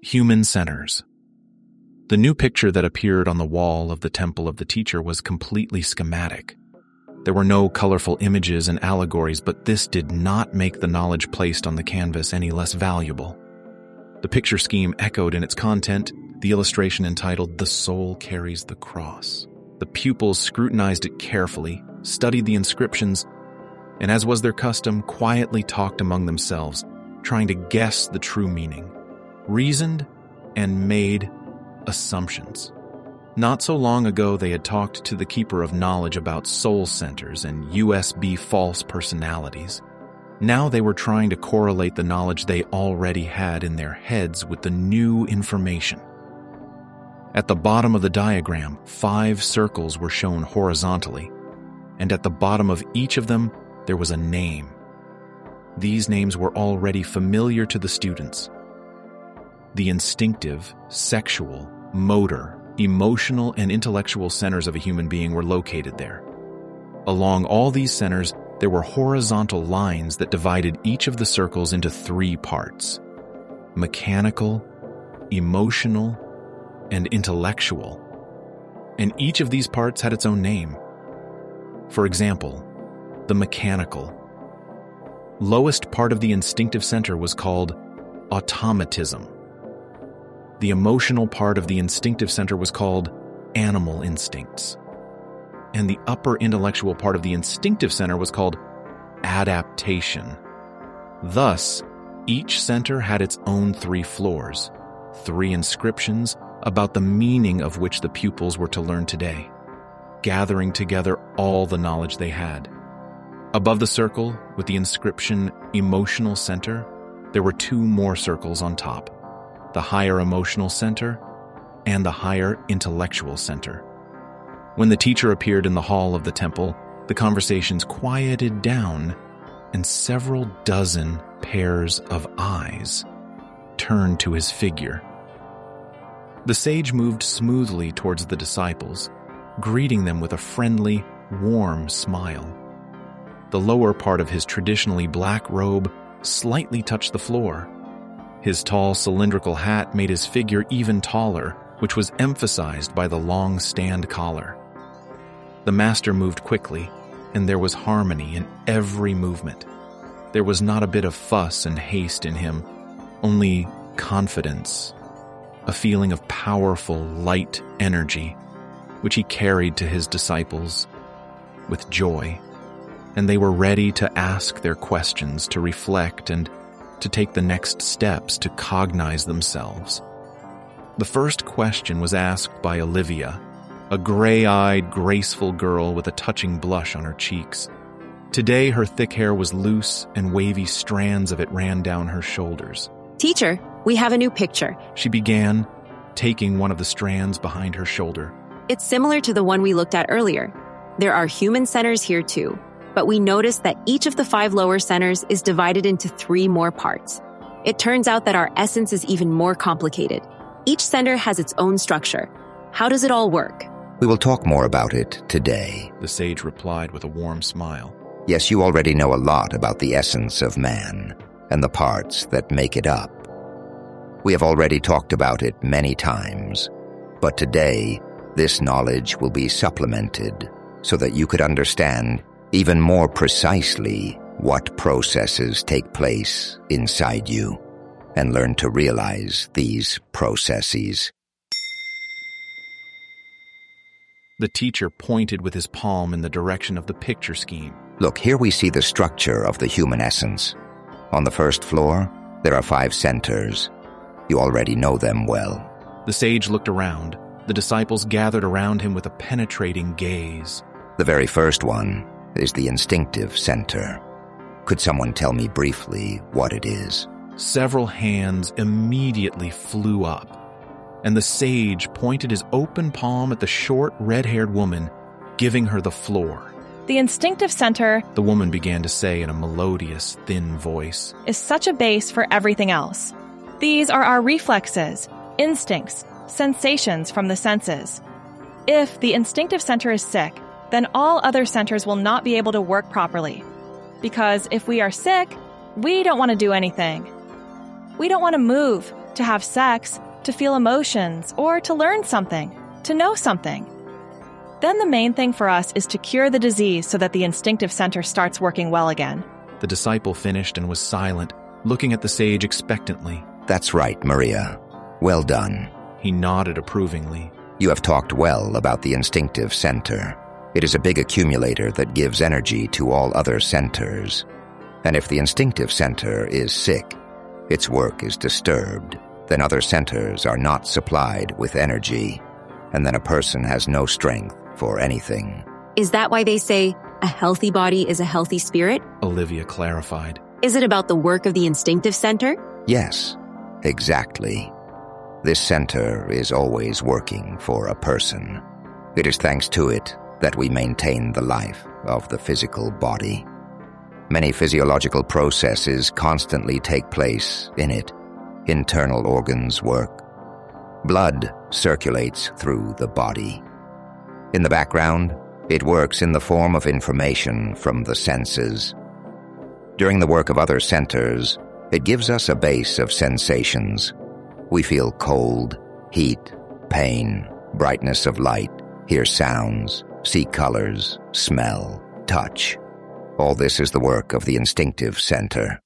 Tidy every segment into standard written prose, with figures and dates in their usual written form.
Human centers. The new picture that appeared on the wall of the temple of the teacher was completely schematic. There were no colorful images and allegories, but this did not make the knowledge placed on the canvas any less valuable. The picture scheme echoed in its content the illustration entitled "The Soul Carries the Cross." The pupils scrutinized it carefully, studied the inscriptions, and as was their custom, quietly talked among themselves, trying to guess the true meaning, reasoned, and made assumptions. Not so long ago, they had talked to the keeper of knowledge about soul centers and USB false personalities. Now they were trying to correlate the knowledge they already had in their heads with the new information. At the bottom of the diagram, 5 circles were shown horizontally, and at the bottom of each of them, there was a name. These names were already familiar to the students. The instinctive, sexual, motor, emotional, and intellectual centers of a human being were located there. Along all these centers, there were horizontal lines that divided each of the circles into 3 parts: mechanical, emotional, and intellectual. And each of these parts had its own name. For example, the mechanical. Lowest part of the instinctive center was called automatism. The emotional part of the instinctive center was called animal instincts. And the upper intellectual part of the instinctive center was called adaptation. Thus, each center had its own 3 floors, 3 inscriptions about the meaning of which the pupils were to learn today, gathering together all the knowledge they had. Above the circle, with the inscription Emotional Center, there were 2 more circles on top: the higher emotional center and the higher intellectual center. When the teacher appeared in the hall of the temple, the conversations quieted down, and several dozen pairs of eyes turned to his figure. The sage moved smoothly towards the disciples, greeting them with a friendly, warm smile. The lower part of his traditionally black robe slightly touched the floor. His tall cylindrical hat made his figure even taller, which was emphasized by the long stand collar. The master moved quickly, and there was harmony in every movement. There was not a bit of fuss and haste in him, only confidence, a feeling of powerful, light energy, which he carried to his disciples with joy, and they were ready to ask their questions, to reflect, and to take the next steps to cognize themselves. The first question was asked by Olivia, a gray-eyed, graceful girl with a touching blush on her cheeks. Today, her thick hair was loose, and wavy strands of it ran down her shoulders. "Teacher, we have a new picture," she began, taking one of the strands behind her shoulder. "It's similar to the one we looked at earlier. There are human centers here too, but we noticed that each of the 5 lower centers is divided into 3 more parts. It turns out that our essence is even more complicated. Each center has its own structure. How does it all work?" We will talk more about it today, the sage replied with a warm smile. Yes, you already know a lot about the essence of man and the parts that make it up. We have already talked about it many times, but today, this knowledge will be supplemented so that you could understand even more precisely what processes take place inside you and learn to realize these processes. The teacher pointed with his palm in the direction of the picture scheme. Look, here we see the structure of the human essence. On the first floor, there are 5 centers. You already know them well. The sage looked around. The disciples gathered around him with a penetrating gaze. The very first one is the instinctive center. Could someone tell me briefly what it is? Several hands immediately flew up, and the sage pointed his open palm at the short, red-haired woman, giving her the floor. "The instinctive center," the woman began to say in a melodious, thin voice, "is such a base for everything else. These are our reflexes, instincts, sensations from the senses. If the instinctive center is sick, then all other centers will not be able to work properly. Because if we are sick, we don't want to do anything. We don't want to move, to have sex, to feel emotions, or to learn something, to know something. Then the main thing for us is to cure the disease so that the instinctive center starts working well again. The disciple finished and was silent, looking at the sage expectantly. That's right, Maria. Well done. He nodded approvingly. You have talked well about the instinctive center. It is a big accumulator that gives energy to all other centers. And if the instinctive center is sick, its work is disturbed, then other centers are not supplied with energy, and then a person has no strength for anything. Is that why they say a healthy body is a healthy spirit? Olivia clarified. Is it about the work of the instinctive center? Yes, exactly. This center is always working for a person. It is thanks to it that we maintain the life of the physical body. Many physiological processes constantly take place in it. Internal organs work. Blood circulates through the body. In the background, it works in the form of information from the senses. During the work of other centers, it gives us a base of sensations. We feel cold, heat, pain, brightness of light, hear sounds, see colors, smell, touch. All this is the work of the instinctive center.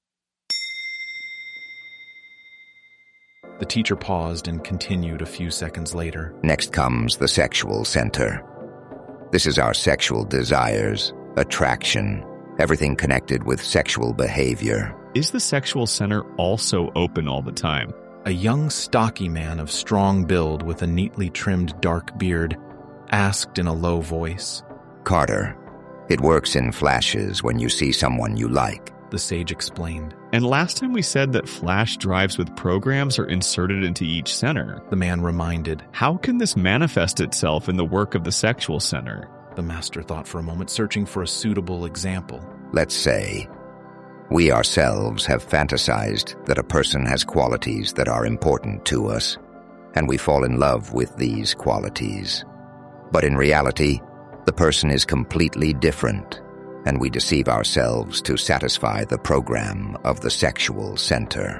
The teacher paused and continued a few seconds later. Next comes the sexual center. This is our sexual desires, attraction, everything connected with sexual behavior. Is the sexual center also open all the time? A young, stocky man of strong build with a neatly trimmed dark beard asked in a low voice. Carter, it works in flashes when you see someone you like, the sage explained. And last time we said that flash drives with programs are inserted into each center. The man reminded. How can this manifest itself in the work of the sexual center? The master thought for a moment, searching for a suitable example. Let's say we ourselves have fantasized that a person has qualities that are important to us, and we fall in love with these qualities. But in reality, the person is completely different, and we deceive ourselves to satisfy the program of the sexual center.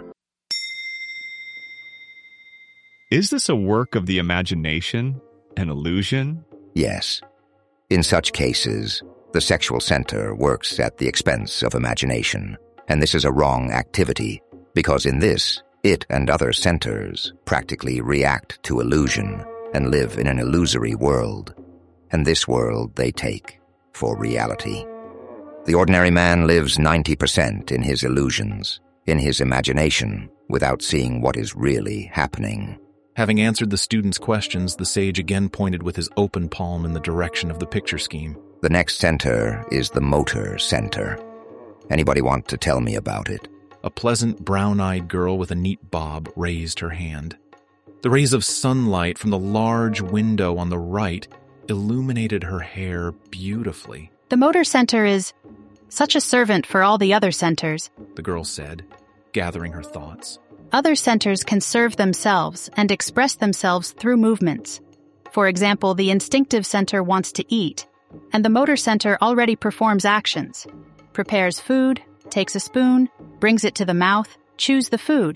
Is this a work of the imagination, an illusion? Yes. In such cases, the sexual center works at the expense of imagination, and this is a wrong activity, because in this, it and other centers practically react to illusion and live in an illusory world, and this world they take for reality. The ordinary man lives 90% in his illusions, in his imagination, without seeing what is really happening. Having answered the student's questions, the sage again pointed with his open palm in the direction of the picture scheme. The next center is the motor center. Anybody want to tell me about it? A pleasant, brown-eyed girl with a neat bob raised her hand. The rays of sunlight from the large window on the right illuminated her hair beautifully. The motor center is such a servant for all the other centers, the girl said, gathering her thoughts. Other centers can serve themselves and express themselves through movements. For example, the instinctive center wants to eat, and the motor center already performs actions. Prepares food, takes a spoon, brings it to the mouth, chews the food.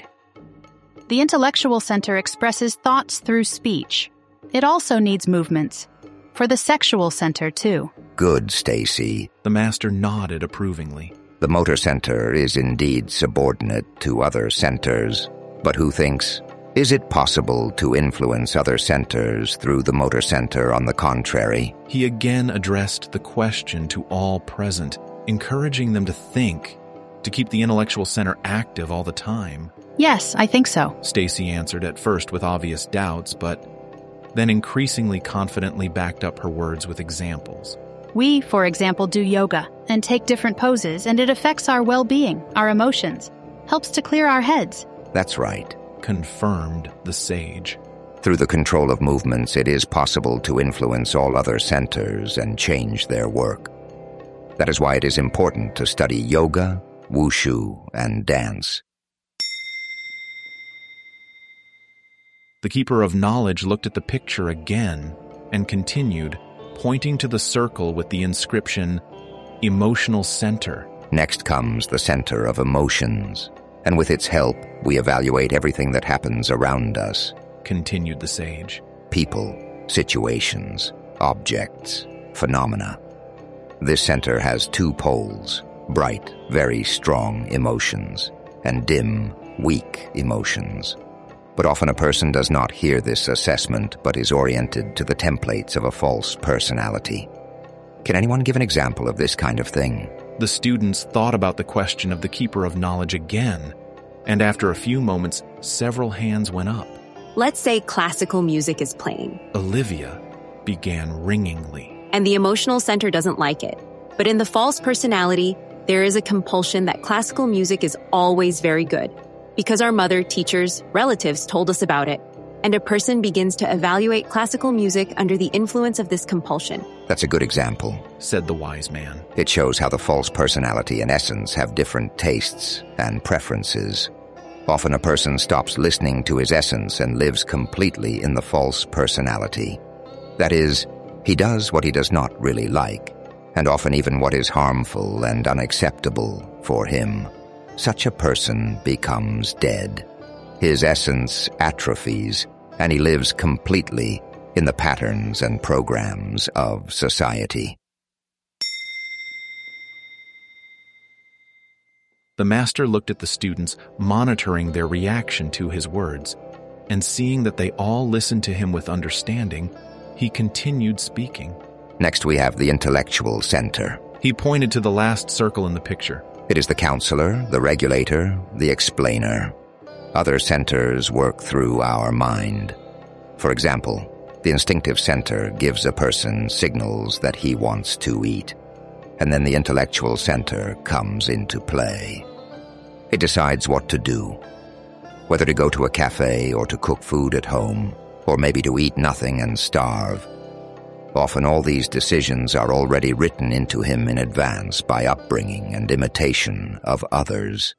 The intellectual center expresses thoughts through speech. It also needs movements. For the sexual center, too. Good, Stacy. The master nodded approvingly. The motor center is indeed subordinate to other centers, but who thinks, is it possible to influence other centers through the motor center on the contrary? He again addressed the question to all present, encouraging them to think, to keep the intellectual center active all the time. Yes, I think so. Stacy answered at first with obvious doubts, but then increasingly confidently backed up her words with examples. We, for example, do yoga and take different poses, and it affects our well-being, our emotions, helps to clear our heads. That's right, confirmed the sage. Through the control of movements, it is possible to influence all other centers and change their work. That is why it is important to study yoga, wushu, and dance. The keeper of knowledge looked at the picture again and continued, pointing to the circle with the inscription, Emotional Center. Next comes the center of emotions. and with its help, we evaluate everything that happens around us. Continued the sage. People, situations, objects, phenomena. This center has two poles, bright, very strong emotions, and dim, weak emotions. But often a person does not hear this assessment but is oriented to the templates of a false personality. Can anyone give an example of this kind of thing? The students thought about the question of the keeper of knowledge again, and after a few moments, several hands went up. Let's say classical music is playing. Olivia began ringingly. And the emotional center doesn't like it. But in the false personality, there is a compulsion that classical music is always very good, because our mother, teachers, relatives told us about it, and a person begins to evaluate classical music under the influence of this compulsion. That's a good example, said the wise man. It shows how the false personality and essence have different tastes and preferences. Often a person stops listening to his essence and lives completely in the false personality. That is, he does what he does not really like, and often even what is harmful and unacceptable for him. Such a person becomes dead. His essence atrophies, and he lives completely in the patterns and programs of society. The master looked at the students, monitoring their reaction to his words, and seeing that they all listened to him with understanding, he continued speaking. Next we have the intellectual center. He pointed to the last circle in the picture. It is the counselor, the regulator, the explainer. Other centers work through our mind. For example, the instinctive center gives a person signals that he wants to eat, and then the intellectual center comes into play. It decides what to do, whether to go to a cafe or to cook food at home, or maybe to eat nothing and starve. Often all these decisions are already written into him in advance by upbringing and imitation of others.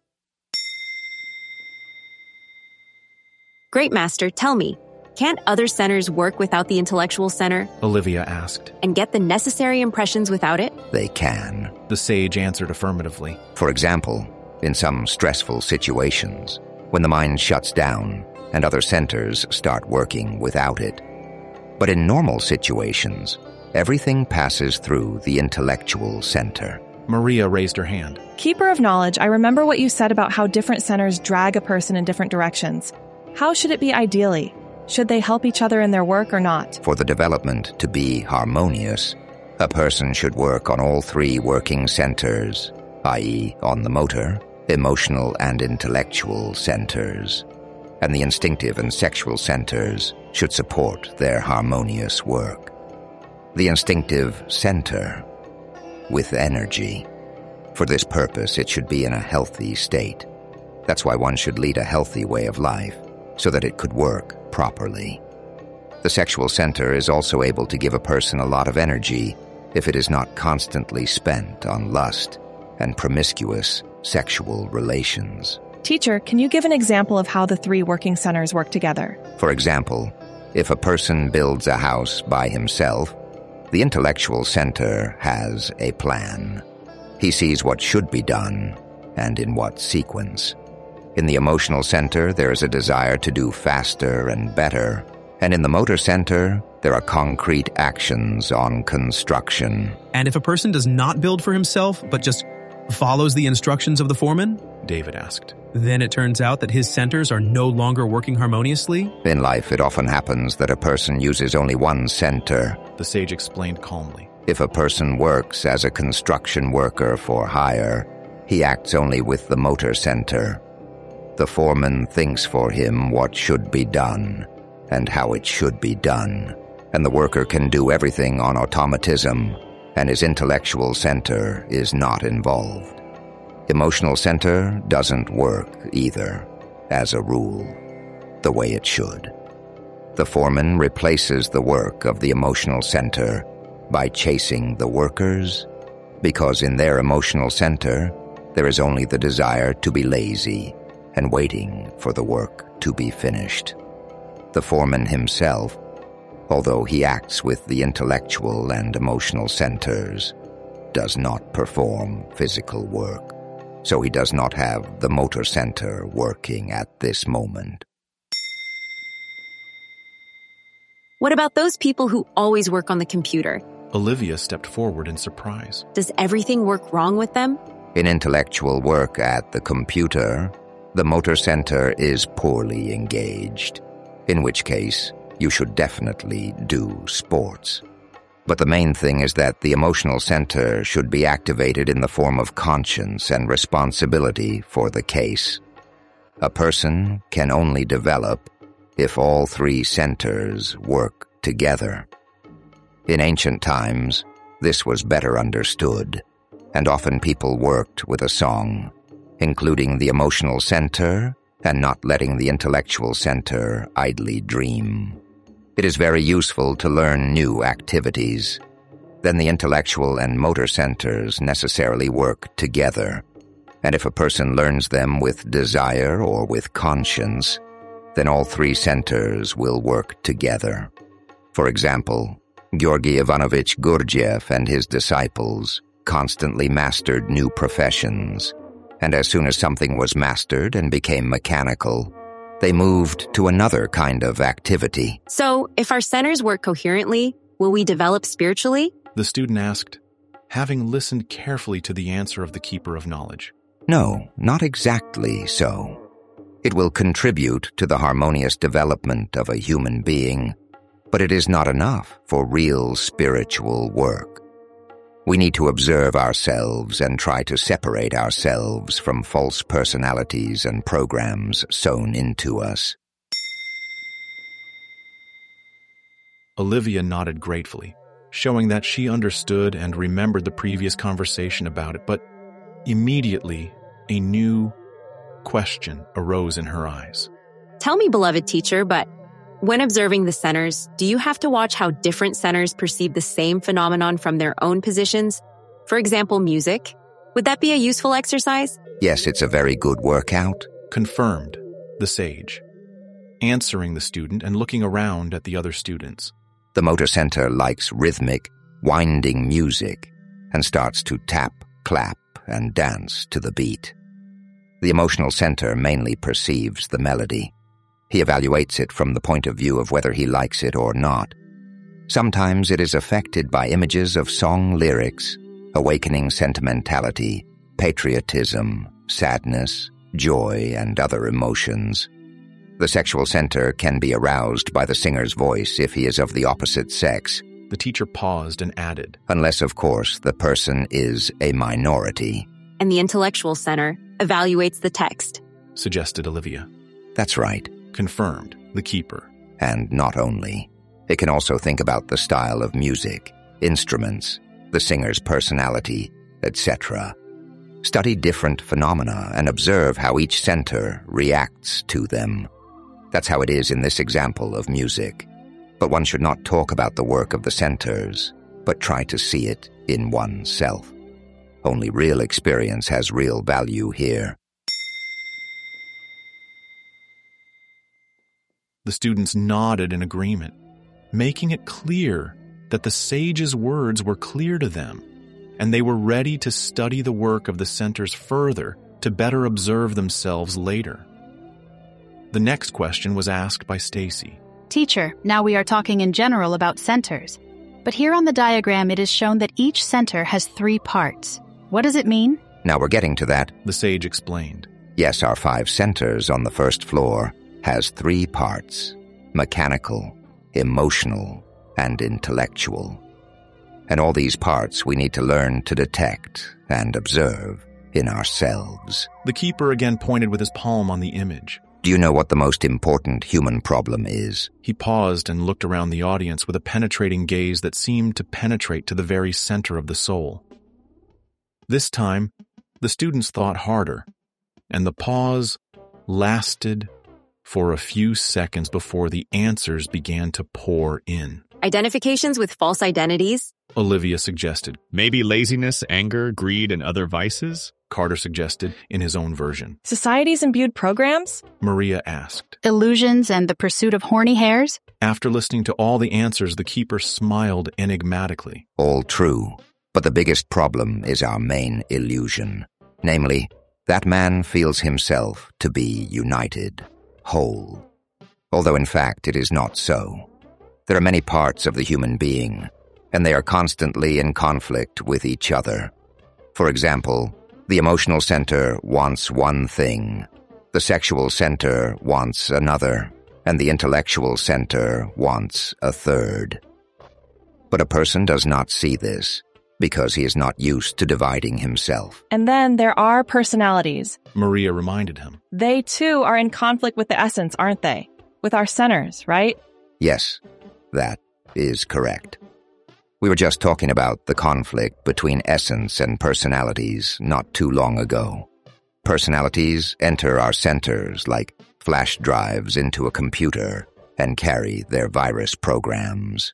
Great, Master, tell me, can't other centers work without the intellectual center? Olivia asked. And get the necessary impressions without it? They can. The sage answered affirmatively. For example, in some stressful situations, when the mind shuts down and other centers start working without it. But in normal situations, everything passes through the intellectual center. Maria raised her hand. Keeper of knowledge, I remember what you said about how different centers drag a person in different directions. How should it be ideally? Should they help each other in their work or not? For the development to be harmonious, a person should work on all three working centers, i.e., on the motor, emotional, and intellectual centers. And the instinctive and sexual centers should support their harmonious work. The instinctive center, with energy. For this purpose, it should be in a healthy state. That's why one should lead a healthy way of life, so that it could work properly. The sexual center is also able to give a person a lot of energy if it is not constantly spent on lust and promiscuous sexual relations. Teacher, can you give an example of how the three working centers work together? For example, if a person builds a house by himself, the intellectual center has a plan. He sees what should be done and in what sequence. In the emotional center, there is a desire to do faster and better, and in the motor center, there are concrete actions on construction. And if a person does not build for himself, but just follows the instructions of the foreman? David asked. Then it turns out that his centers are no longer working harmoniously? In life, it often happens that a person uses only one center. The sage explained calmly. If a person works as a construction worker for hire, he acts only with the motor center. The foreman thinks for him what should be done and how it should be done, and the worker can do everything on automatism, and his intellectual center is not involved. Emotional center doesn't work either, as a rule, the way it should. The foreman replaces the work of the emotional center by chasing the workers, because in their emotional center, there is only the desire to be lazy and waiting for the work to be finished. The foreman himself, although he acts with the intellectual and emotional centers, does not perform physical work. so he does not have the motor center working at this moment. What about those people who always work on the computer? Olivia stepped forward in surprise. Does everything work wrong with them? In intellectual work at the computer, the motor center is poorly engaged, in which case you should definitely do sports. But the main thing is that the emotional center should be activated in the form of conscience and responsibility for the case. A person can only develop if all three centers work together. In ancient times, this was better understood, and often people worked with a song, including the emotional center and not letting the intellectual center idly dream. It is very useful to learn new activities. Then the intellectual and motor centers necessarily work together, and if a person learns them with desire or with conscience, then all three centers will work together. For example, Georgy Ivanovich Gurdjieff and his disciples constantly mastered new professions, and as soon as something was mastered and became mechanical, they moved to another kind of activity. So, if our centers work coherently, will we develop spiritually? The student asked, having listened carefully to the answer of the Keeper of Knowledge. No, not exactly so. It will contribute to the harmonious development of a human being, but it is not enough for real spiritual work. We need to observe ourselves and try to separate ourselves from false personalities and programs sown into us. Olivia nodded gratefully, showing that she understood and remembered the previous conversation about it, but immediately a new question arose in her eyes. Tell me, beloved teacher, but when observing the centers, do you have to watch how different centers perceive the same phenomenon from their own positions? For example, music. Would that be a useful exercise? Yes, it's a very good workout. Confirmed the sage, answering the student and looking around at the other students. The motor center likes rhythmic, winding music and starts to tap, clap, and dance to the beat. The emotional center mainly perceives the melody. He evaluates it from the point of view of whether he likes it or not. Sometimes it is affected by images of song lyrics, awakening sentimentality, patriotism, sadness, joy, and other emotions. The sexual center can be aroused by the singer's voice if he is of the opposite sex. The teacher paused and added, unless, of course, the person is a minority. And the intellectual center evaluates the text, suggested Olivia. That's right. Confirmed the Keeper. And not only. It can also think about the style of music, instruments, the singer's personality, etc. Study different phenomena and observe how each center reacts to them. That's how it is in this example of music. But one should not talk about the work of the centers, but try to see it in oneself. Only real experience has real value here. The students nodded in agreement, making it clear that the sage's words were clear to them, and they were ready to study the work of the centers further to better observe themselves later. The next question was asked by Stacy. Teacher, now we are talking in general about centers, but here on the diagram it is shown that each center has 3 parts. What does it mean? Now we're getting to that. The sage explained. Yes, our 5 centers on the first floor has 3 parts: mechanical, emotional, and intellectual. And all these parts we need to learn to detect and observe in ourselves. The Keeper again pointed with his palm on the image. Do you know what the most important human problem is? He paused and looked around the audience with a penetrating gaze that seemed to penetrate to the very center of the soul. This time, the students thought harder, and the pause lasted for a few seconds before the answers began to pour in. Identifications with false identities? Olivia suggested. Maybe laziness, anger, greed, and other vices? Carter suggested in his own version. Society's imbued programs? Maria asked. Illusions and the pursuit of horny hairs? After listening to all the answers, the Keeper smiled enigmatically. All true, but the biggest problem is our main illusion, namely, that man feels himself to be united, whole, although in fact it is not so. There are many parts of the human being, and they are constantly in conflict with each other. For example, the emotional center wants one thing, the sexual center wants another, and the intellectual center wants a third. But a person does not see this because he is not used to dividing himself. And then there are personalities. Maria reminded him. They too are in conflict with the essence, aren't they? With our centers, right? Yes, that is correct. We were just talking about the conflict between essence and personalities not too long ago. Personalities enter our centers like flash drives into a computer and carry their virus programs.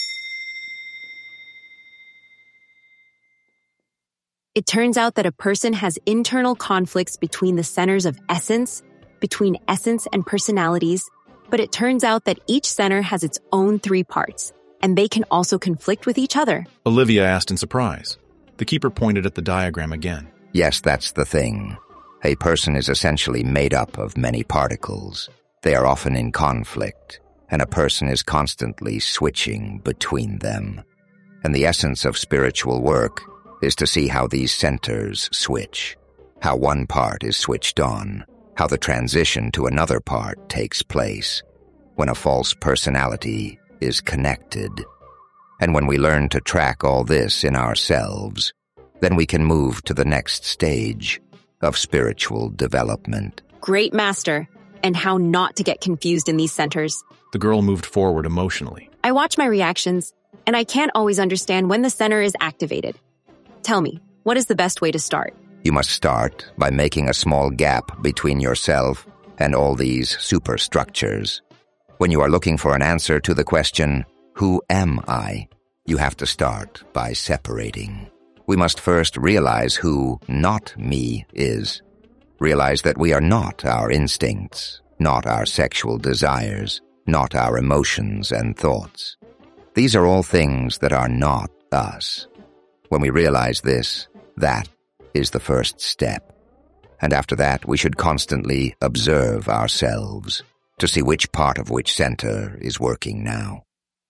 It turns out that a person has internal conflicts between the centers of essence, between essence and personalities, but it turns out that each center has its own 3 parts, and they can also conflict with each other. Olivia asked in surprise. The keeper pointed at the diagram again. Yes, that's the thing. A person is essentially made up of many particles. They are often in conflict, and a person is constantly switching between them. And the essence of spiritual work is to see how these centers switch, how one part is switched on, how the transition to another part takes place, when a false personality is connected. And when we learn to track all this in ourselves, then we can move to the next stage of spiritual development. Great master, and how not to get confused in these centers. The girl moved forward emotionally. I watch my reactions, and I can't always understand when the center is activated. Tell me, what is the best way to start? You must start by making a small gap between yourself and all these superstructures. When you are looking for an answer to the question, who am I? You have to start by separating. We must first realize who not me is. Realize that we are not our instincts, not our sexual desires, not our emotions and thoughts. These are all things that are not us. When we realize this, that is the first step. And after that, we should constantly observe ourselves to see which part of which center is working now.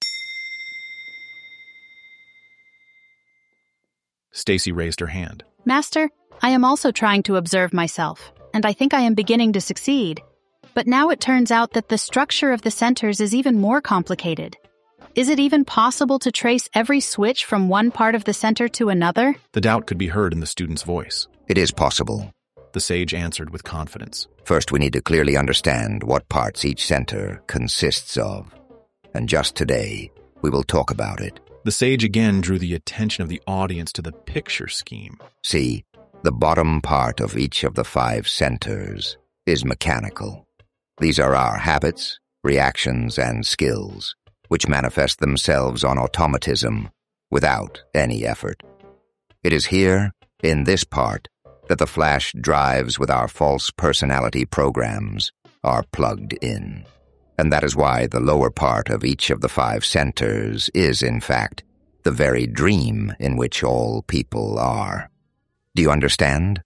Stacy raised her hand. Master, I am also trying to observe myself, and I think I am beginning to succeed. But now it turns out that the structure of the centers is even more complicated. Is it even possible to trace every switch from one part of the center to another? The doubt could be heard in the student's voice. It is possible. The sage answered with confidence. First, we need to clearly understand what parts each center consists of. And just today, we will talk about it. The sage again drew the attention of the audience to the picture scheme. See, the bottom part of each of the 5 centers is mechanical. These are our habits, reactions, and skills, which manifest themselves on automatism without any effort. It is here, in this part, that the flash drives with our false personality programs are plugged in. And that is why the lower part of each of the 5 centers is, in fact, the very dream in which all people are. Do you understand?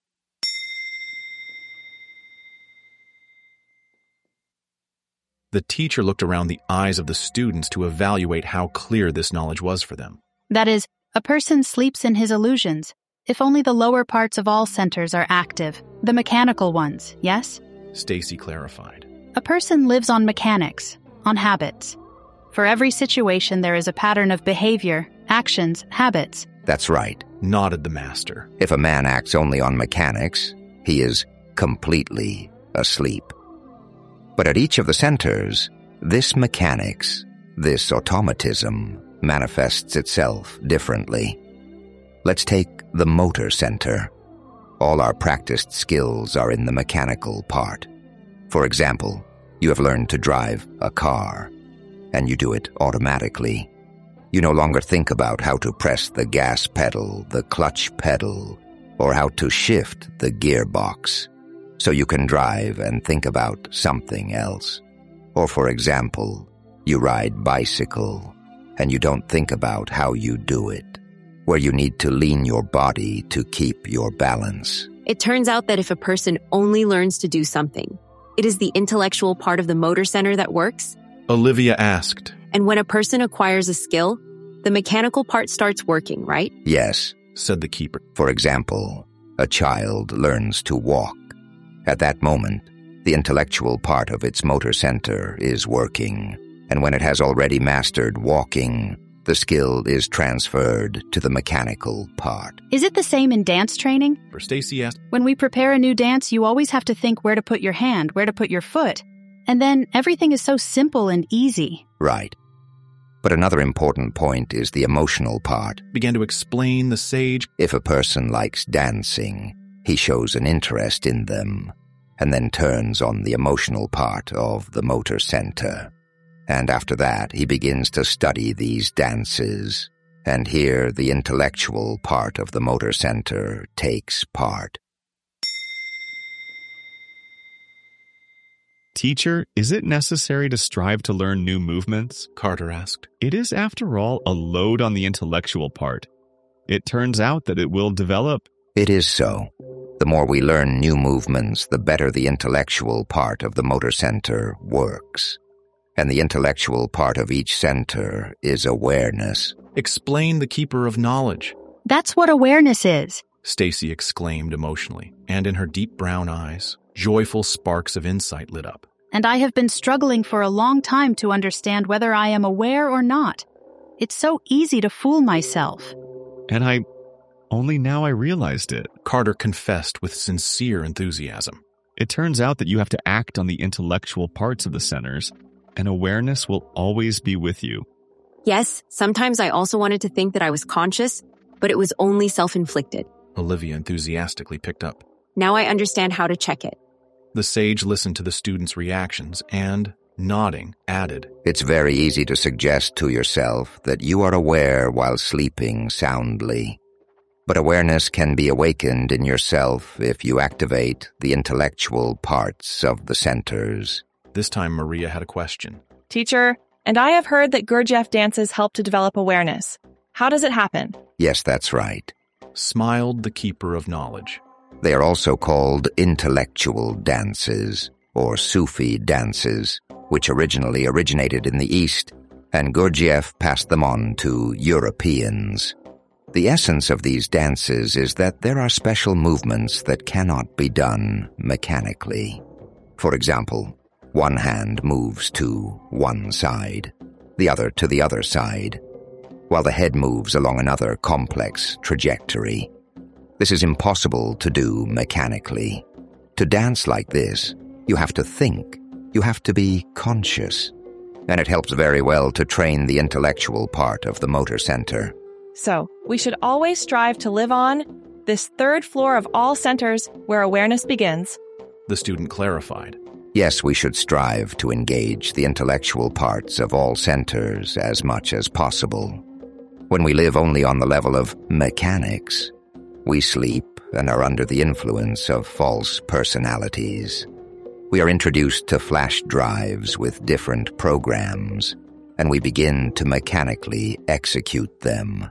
The teacher looked around the eyes of the students to evaluate how clear this knowledge was for them. That is, a person sleeps in his illusions. If only the lower parts of all centers are active, the mechanical ones, yes? Stacy clarified. A person lives on mechanics, on habits. For every situation, there is a pattern of behavior, actions, habits. That's right, Nodded the master. If a man acts only on mechanics, he is completely asleep. But at each of the centers, this mechanics, this automatism, manifests itself differently. Let's take the motor center. All our practiced skills are in the mechanical part. For example, you have learned to drive a car, and you do it automatically. You no longer think about how to press the gas pedal, the clutch pedal, or how to shift the gearbox, so you can drive and think about something else. Or for example, you ride bicycle, and you don't think about how you do it, where you need to lean your body to keep your balance, It turns out that if a person only learns to do something, it is the intellectual part of the motor center that works. Olivia asked. And when a person acquires a skill, the mechanical part starts working, right? Yes, said the keeper. For example, a child learns to walk. At that moment, the intellectual part of its motor center is working, and when it has already mastered walking, the skill is transferred to the mechanical part. Is it the same in dance training? For Stacy asked. When we prepare a new dance, you always have to think where to put your hand, where to put your foot. And then everything is so simple and easy. Right. But another important point is the emotional part. Began to explain the sage. If a person likes dancing, he shows an interest in them, and then turns on the emotional part of the motor center. And after that, he begins to study these dances, and here the intellectual part of the motor center takes part. Teacher, is it necessary to strive to learn new movements? Carter asked. It is, after all, a load on the intellectual part. It turns out that it will develop. It is so. The more we learn new movements, the better the intellectual part of the motor center works. And the intellectual part of each center is awareness. Explain the keeper of knowledge. That's what awareness is. Stacy exclaimed emotionally, and in her deep brown eyes, joyful sparks of insight lit up. And I have been struggling for a long time to understand whether I am aware or not. It's so easy to fool myself. And only now I realized it. Carter confessed with sincere enthusiasm. It turns out that you have to act on the intellectual parts of the centers, and awareness will always be with you. Yes, sometimes I also wanted to think that I was conscious, but it was only self-inflicted. Olivia enthusiastically picked up. Now I understand how to check it. The sage listened to the students' reactions and, nodding, added, It's very easy to suggest to yourself that you are aware while sleeping soundly. But awareness can be awakened in yourself if you activate the intellectual parts of the centers. This time Maria had a question. Teacher, and I have heard that Gurdjieff dances help to develop awareness. How does it happen? Yes, that's right. Smiled the keeper of knowledge. They are also called intellectual dances, or Sufi dances, which originally originated in the East, and Gurdjieff passed them on to Europeans. The essence of these dances is that there are special movements that cannot be done mechanically. For example, one hand moves to one side, the other to the other side, while the head moves along another complex trajectory. This is impossible to do mechanically. To dance like this, you have to think, you have to be conscious, and it helps very well to train the intellectual part of the motor center. So, we should always strive to live on this third floor of all centers where awareness begins. The student clarified. Yes, we should strive to engage the intellectual parts of all centers as much as possible. When we live only on the level of mechanics, we sleep and are under the influence of false personalities. We are introduced to flash drives with different programs, and we begin to mechanically execute them.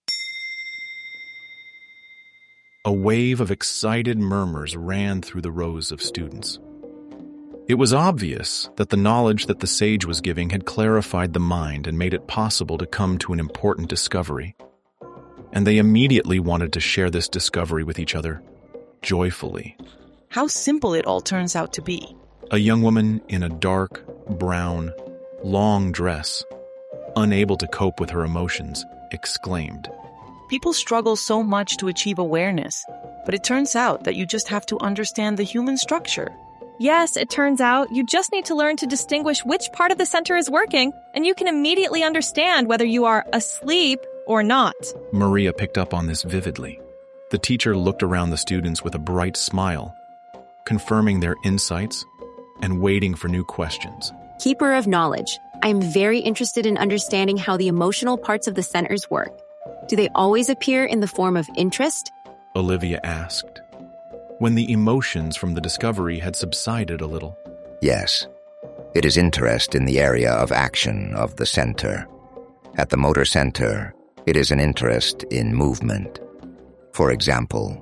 A wave of excited murmurs ran through the rows of students. It was obvious that the knowledge that the sage was giving had clarified the mind and made it possible to come to an important discovery. And they immediately wanted to share this discovery with each other, joyfully. How simple it all turns out to be. A young woman in a dark, brown, long dress, unable to cope with her emotions, exclaimed. People struggle so much to achieve awareness, but it turns out that you just have to understand the human structure. Yes, it turns out you just need to learn to distinguish which part of the center is working, and you can immediately understand whether you are asleep or not. Maria picked up on this vividly. The teacher looked around the students with a bright smile, confirming their insights and waiting for new questions. Keeper of knowledge, I am very interested in understanding how the emotional parts of the centers work. Do they always appear in the form of interest? Olivia asked, when the emotions from the discovery had subsided a little. Yes, it is interest in the area of action of the center. At the motor center, it is an interest in movement. For example,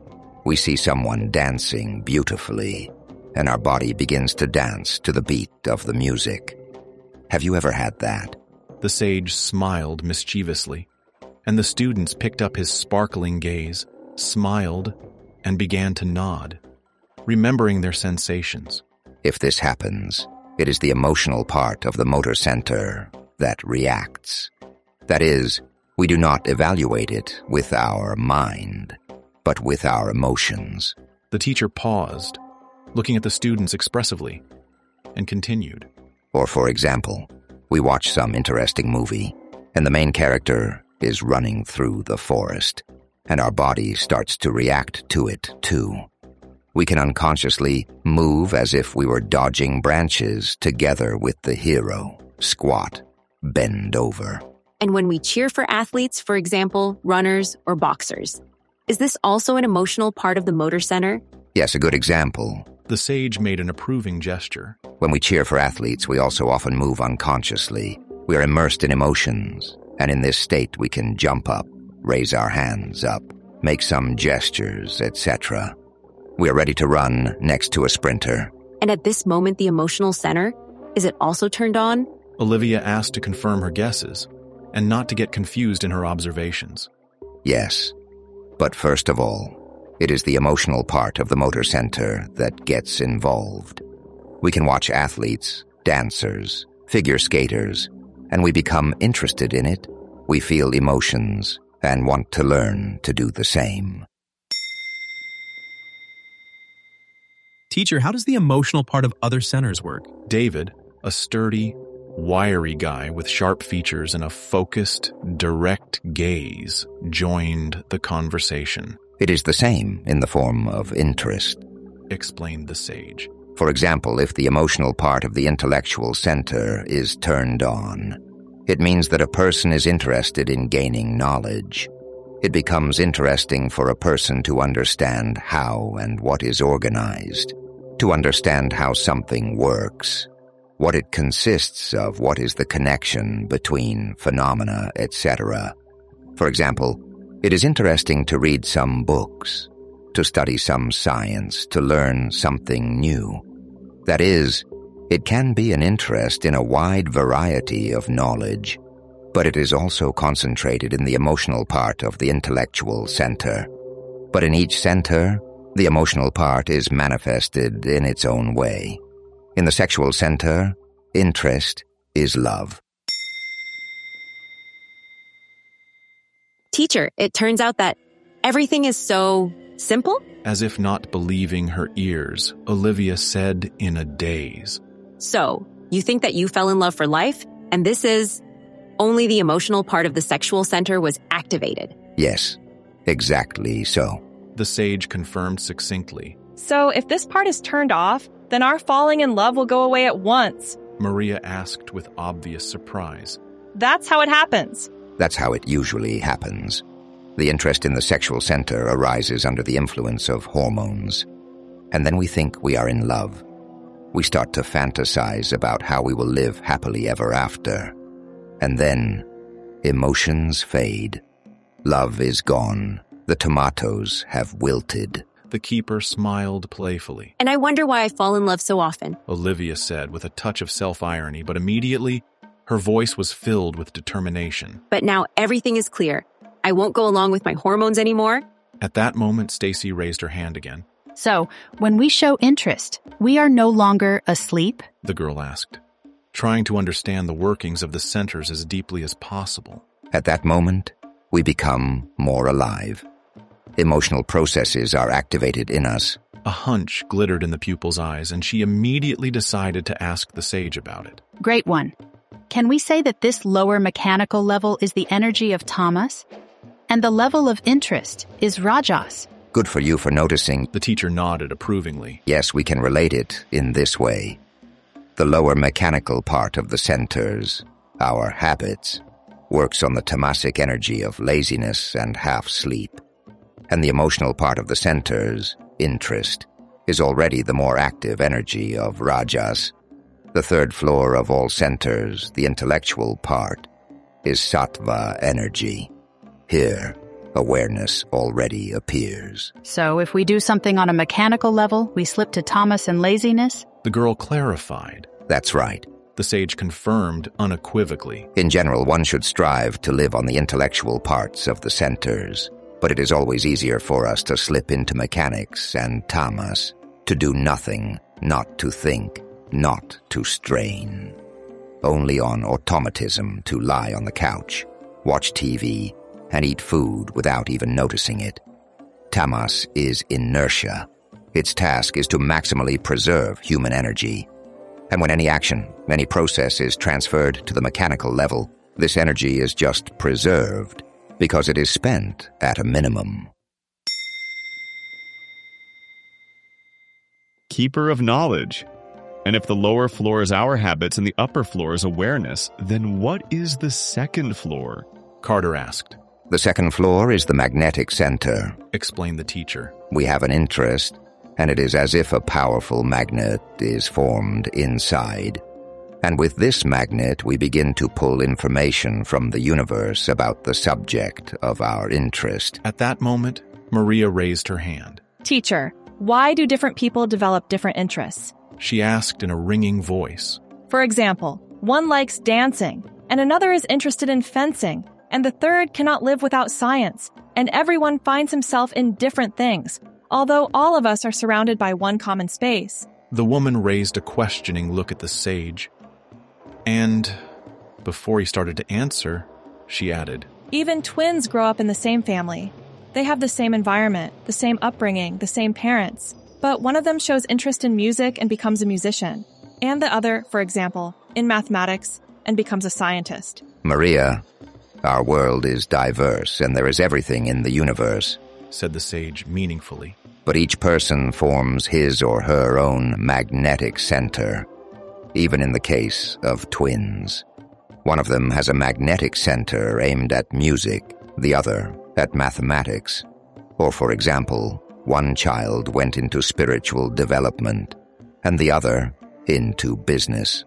We see someone dancing beautifully, and our body begins to dance to the beat of the music. Have you ever had that? The sage smiled mischievously, and the students picked up his sparkling gaze, smiled, and began to nod, remembering their sensations. If this happens, it is the emotional part of the motor center that reacts. That is, we do not evaluate it with our mind, but with our emotions. The teacher paused, looking at the students expressively, and continued. Or, for example, we watch some interesting movie, and the main character is running through the forest, and our body starts to react to it, too. We can unconsciously move as if we were dodging branches together with the hero, squat, bend over. And when we cheer for athletes, for example, runners or boxers, is this also an emotional part of the motor center? Yes, a good example. The sage made an approving gesture. When we cheer for athletes, we also often move unconsciously. We are immersed in emotions, and in this state we can jump up, raise our hands up, make some gestures, etc. We are ready to run next to a sprinter. And at this moment, the emotional center, is it also turned on? Olivia asked to confirm her guesses, and not to get confused in her observations. Yes, but first of all, it is the emotional part of the motor center that gets involved. We can watch athletes, dancers, figure skaters, and we become interested in it. We feel emotions and want to learn to do the same. Teacher, how does the emotional part of other centers work? David, a sturdy, wiry guy with sharp features and a focused, direct gaze, joined the conversation. It is the same in the form of interest, explained the sage. For example, if the emotional part of the intellectual center is turned on, it means that a person is interested in gaining knowledge. It becomes interesting for a person to understand how and what is organized, to understand how something works, what it consists of, what is the connection between phenomena, etc. For example, it is interesting to read some books, to study some science, to learn something new. That is, it can be an interest in a wide variety of knowledge, but it is also concentrated in the emotional part of the intellectual center. But in each center, the emotional part is manifested in its own way. In the sexual center, interest is love. Teacher, it turns out that everything is so simple? As if not believing her ears, Olivia said in a daze. So, you think that you fell in love for life, and this is only the emotional part of the sexual center was activated? Yes, exactly so. The sage confirmed succinctly. So if this part is turned off, then our falling in love will go away at once. Maria asked with obvious surprise. That's how it happens. That's how it usually happens. The interest in the sexual center arises under the influence of hormones. And then we think we are in love. We start to fantasize about how we will live happily ever after. And then, emotions fade. Love is gone. The tomatoes have wilted. The keeper smiled playfully. And I wonder why I fall in love so often, Olivia said with a touch of self-irony, but immediately her voice was filled with determination. But now everything is clear. I won't go along with my hormones anymore. At that moment, Stacy raised her hand again. So, when we show interest, we are no longer asleep? The girl asked, trying to understand the workings of the centers as deeply as possible. At that moment, we become more alive. Emotional processes are activated in us. A hunch glittered in the pupil's eyes, and she immediately decided to ask the sage about it. Great one. Can we say that this lower mechanical level is the energy of tamas, and the level of interest is rajas? Good for you for noticing. The teacher nodded approvingly. Yes, we can relate it in this way. The lower mechanical part of the centers, our habits, works on the tamasic energy of laziness and half-sleep. And the emotional part of the centers, interest, is already the more active energy of rajas. The third floor of all centers, the intellectual part, is sattva energy. Here, awareness already appears. So if we do something on a mechanical level, we slip to Tamas and laziness? The girl clarified. That's right. The sage confirmed unequivocally. In general, one should strive to live on the intellectual parts of the centers, but it is always easier for us to slip into mechanics and tamas, to do nothing, not to think, not to strain. Only on automatism to lie on the couch, watch TV, and eat food without even noticing it. Tamas is inertia. Its task is to maximally preserve human energy. And when any action, any process is transferred to the mechanical level, this energy is just preserved because it is spent at a minimum. Keeper of knowledge. And if the lower floor is our habits and the upper floor is awareness, then what is the second floor? Carter asked. The second floor is the magnetic center, explained the teacher. We have an interest, and it is as if a powerful magnet is formed inside. And with this magnet, we begin to pull information from the universe about the subject of our interest. At that moment, Maria raised her hand. Teacher, why do different people develop different interests? She asked in a ringing voice. For example, one likes dancing, and another is interested in fencing, and the third cannot live without science, and everyone finds himself in different things, although all of us are surrounded by one common space. The woman raised a questioning look at the sage, and before he started to answer, she added, Even twins grow up in the same family. They have the same environment, the same upbringing, the same parents, but one of them shows interest in music and becomes a musician, and the other, for example, in mathematics and becomes a scientist. Maria, our world is diverse and there is everything in the universe, said the sage meaningfully. But each person forms his or her own magnetic center, even in the case of twins. One of them has a magnetic center aimed at music, the other at mathematics. Or, for example, one child went into spiritual development and the other into business.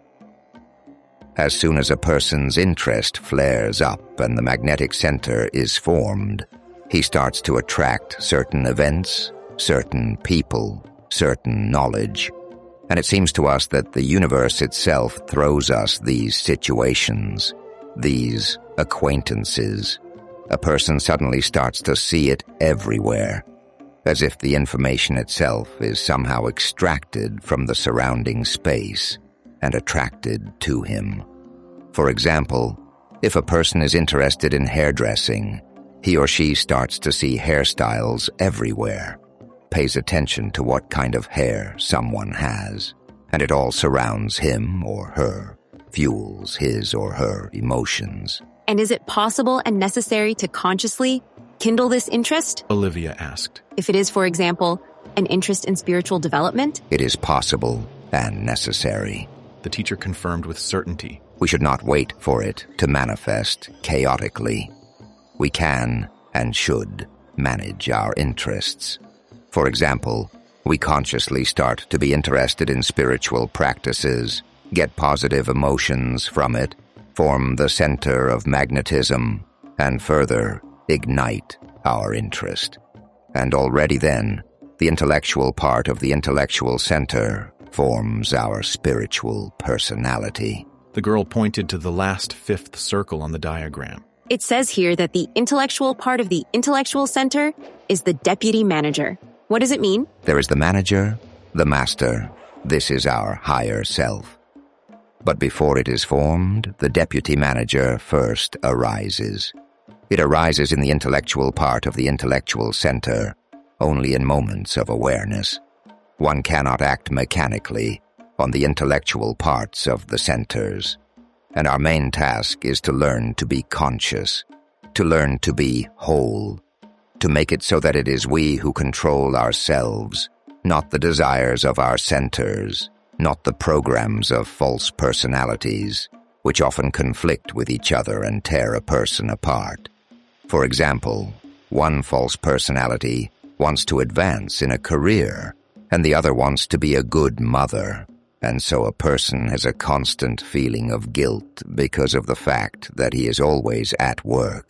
As soon as a person's interest flares up and the magnetic center is formed, he starts to attract certain events, certain people, certain knowledge. And it seems to us that the universe itself throws us these situations, these acquaintances. A person suddenly starts to see it everywhere, as if the information itself is somehow extracted from the surrounding space and attracted to him. For example, if a person is interested in hairdressing, he or she starts to see hairstyles everywhere, pays attention to what kind of hair someone has, and it all surrounds him or her, fuels his or her emotions. And is it possible and necessary to consciously kindle this interest? Olivia asked. If it is, for example, an interest in spiritual development? It is possible and necessary. The teacher confirmed with certainty. We should not wait for it to manifest chaotically. We can and should manage our interests. For example, we consciously start to be interested in spiritual practices, get positive emotions from it, form the center of magnetism, and further ignite our interest. And already then, the intellectual part of the intellectual center forms our spiritual personality. The girl pointed to the last fifth circle on the diagram. It says here that the intellectual part of the intellectual center is the deputy manager. What does it mean? There is the manager, the master. This is our higher self. But before it is formed, the deputy manager first arises. It arises in the intellectual part of the intellectual center, only in moments of awareness. One cannot act mechanically on the intellectual parts of the centers. And our main task is to learn to be conscious, to learn to be whole, to make it so that it is we who control ourselves, not the desires of our centers, not the programs of false personalities, which often conflict with each other and tear a person apart. For example, one false personality wants to advance in a career, and the other wants to be a good mother. And so a person has a constant feeling of guilt because of the fact that he is always at work.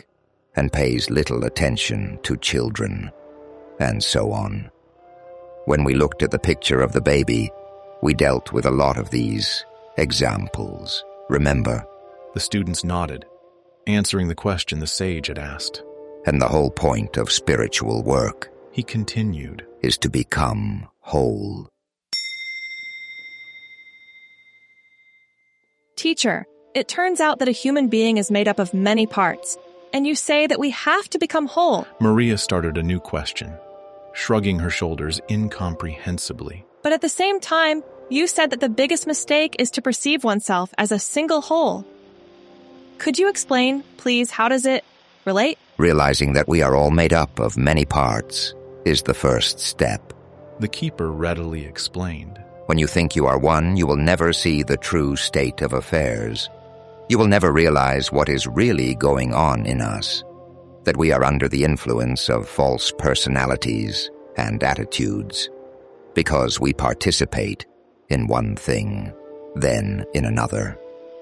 and pays little attention to children, and so on. When we looked at the picture of the baby, we dealt with a lot of these examples. Remember? The students nodded, answering the question the sage had asked. And the whole point of spiritual work, he continued, is to become whole. Teacher, it turns out that a human being is made up of many parts, and you say that we have to become whole. Maria started a new question, shrugging her shoulders incomprehensibly. But at the same time, you said that the biggest mistake is to perceive oneself as a single whole. Could you explain, please, how does it relate? Realizing that we are all made up of many parts is the first step. The keeper readily explained. When you think you are one, you will never see the true state of affairs. You will never realize what is really going on in us, that we are under the influence of false personalities and attitudes, because we participate in one thing, then in another,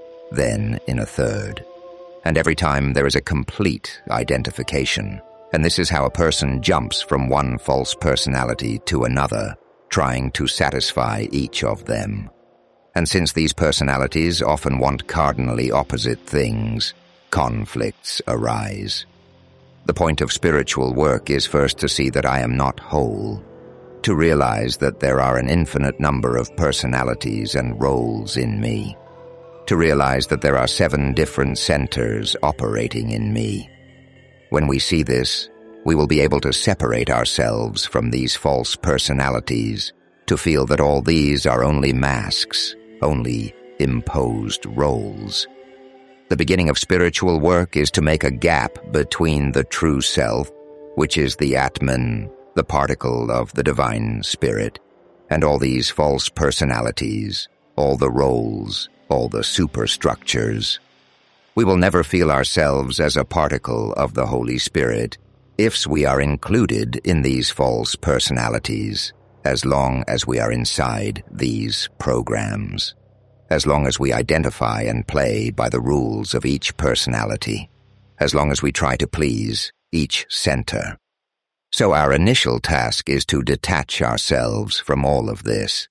then in a third. And every time there is a complete identification, and this is how a person jumps from one false personality to another, trying to satisfy each of them. And since these personalities often want cardinally opposite things, conflicts arise. The point of spiritual work is first to see that I am not whole, to realize that there are an infinite number of personalities and roles in me, to realize that there are 7 different centers operating in me. When we see this, we will be able to separate ourselves from these false personalities, to feel that all these are only masks, only imposed roles. The beginning of spiritual work is to make a gap between the true self, which is the Atman, the particle of the divine spirit, and all these false personalities, all the roles, all the superstructures. We will never feel ourselves as a particle of the Holy Spirit if we are included in these false personalities, as long as we are inside these programs, as long as we identify and play by the rules of each personality, as long as we try to please each center. So our initial task is to detach ourselves from all of this.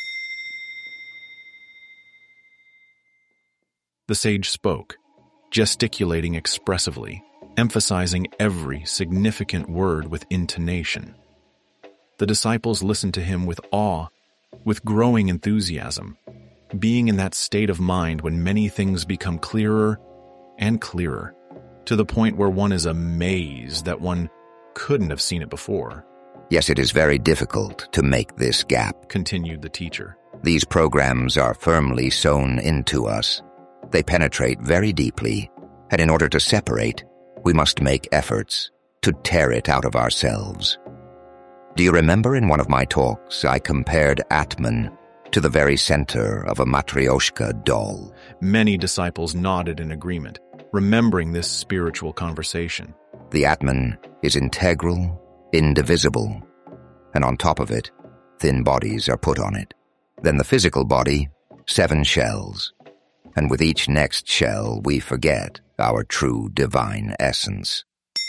The sage spoke, gesticulating expressively, emphasizing every significant word with intonation. The disciples listened to him with awe, with growing enthusiasm, being in that state of mind when many things become clearer and clearer, to the point where one is amazed that one couldn't have seen it before. Yes, it is very difficult to make this gap, continued the teacher. These programs are firmly sewn into us. They penetrate very deeply, and in order to separate, we must make efforts to tear it out of ourselves. Do you remember in one of my talks I compared Atman to the very center of a Matryoshka doll? Many disciples nodded in agreement, remembering this spiritual conversation. The Atman is integral, indivisible, and on top of it, thin bodies are put on it. Then the physical body, 7 shells. And with each next shell, we forget our true divine essence.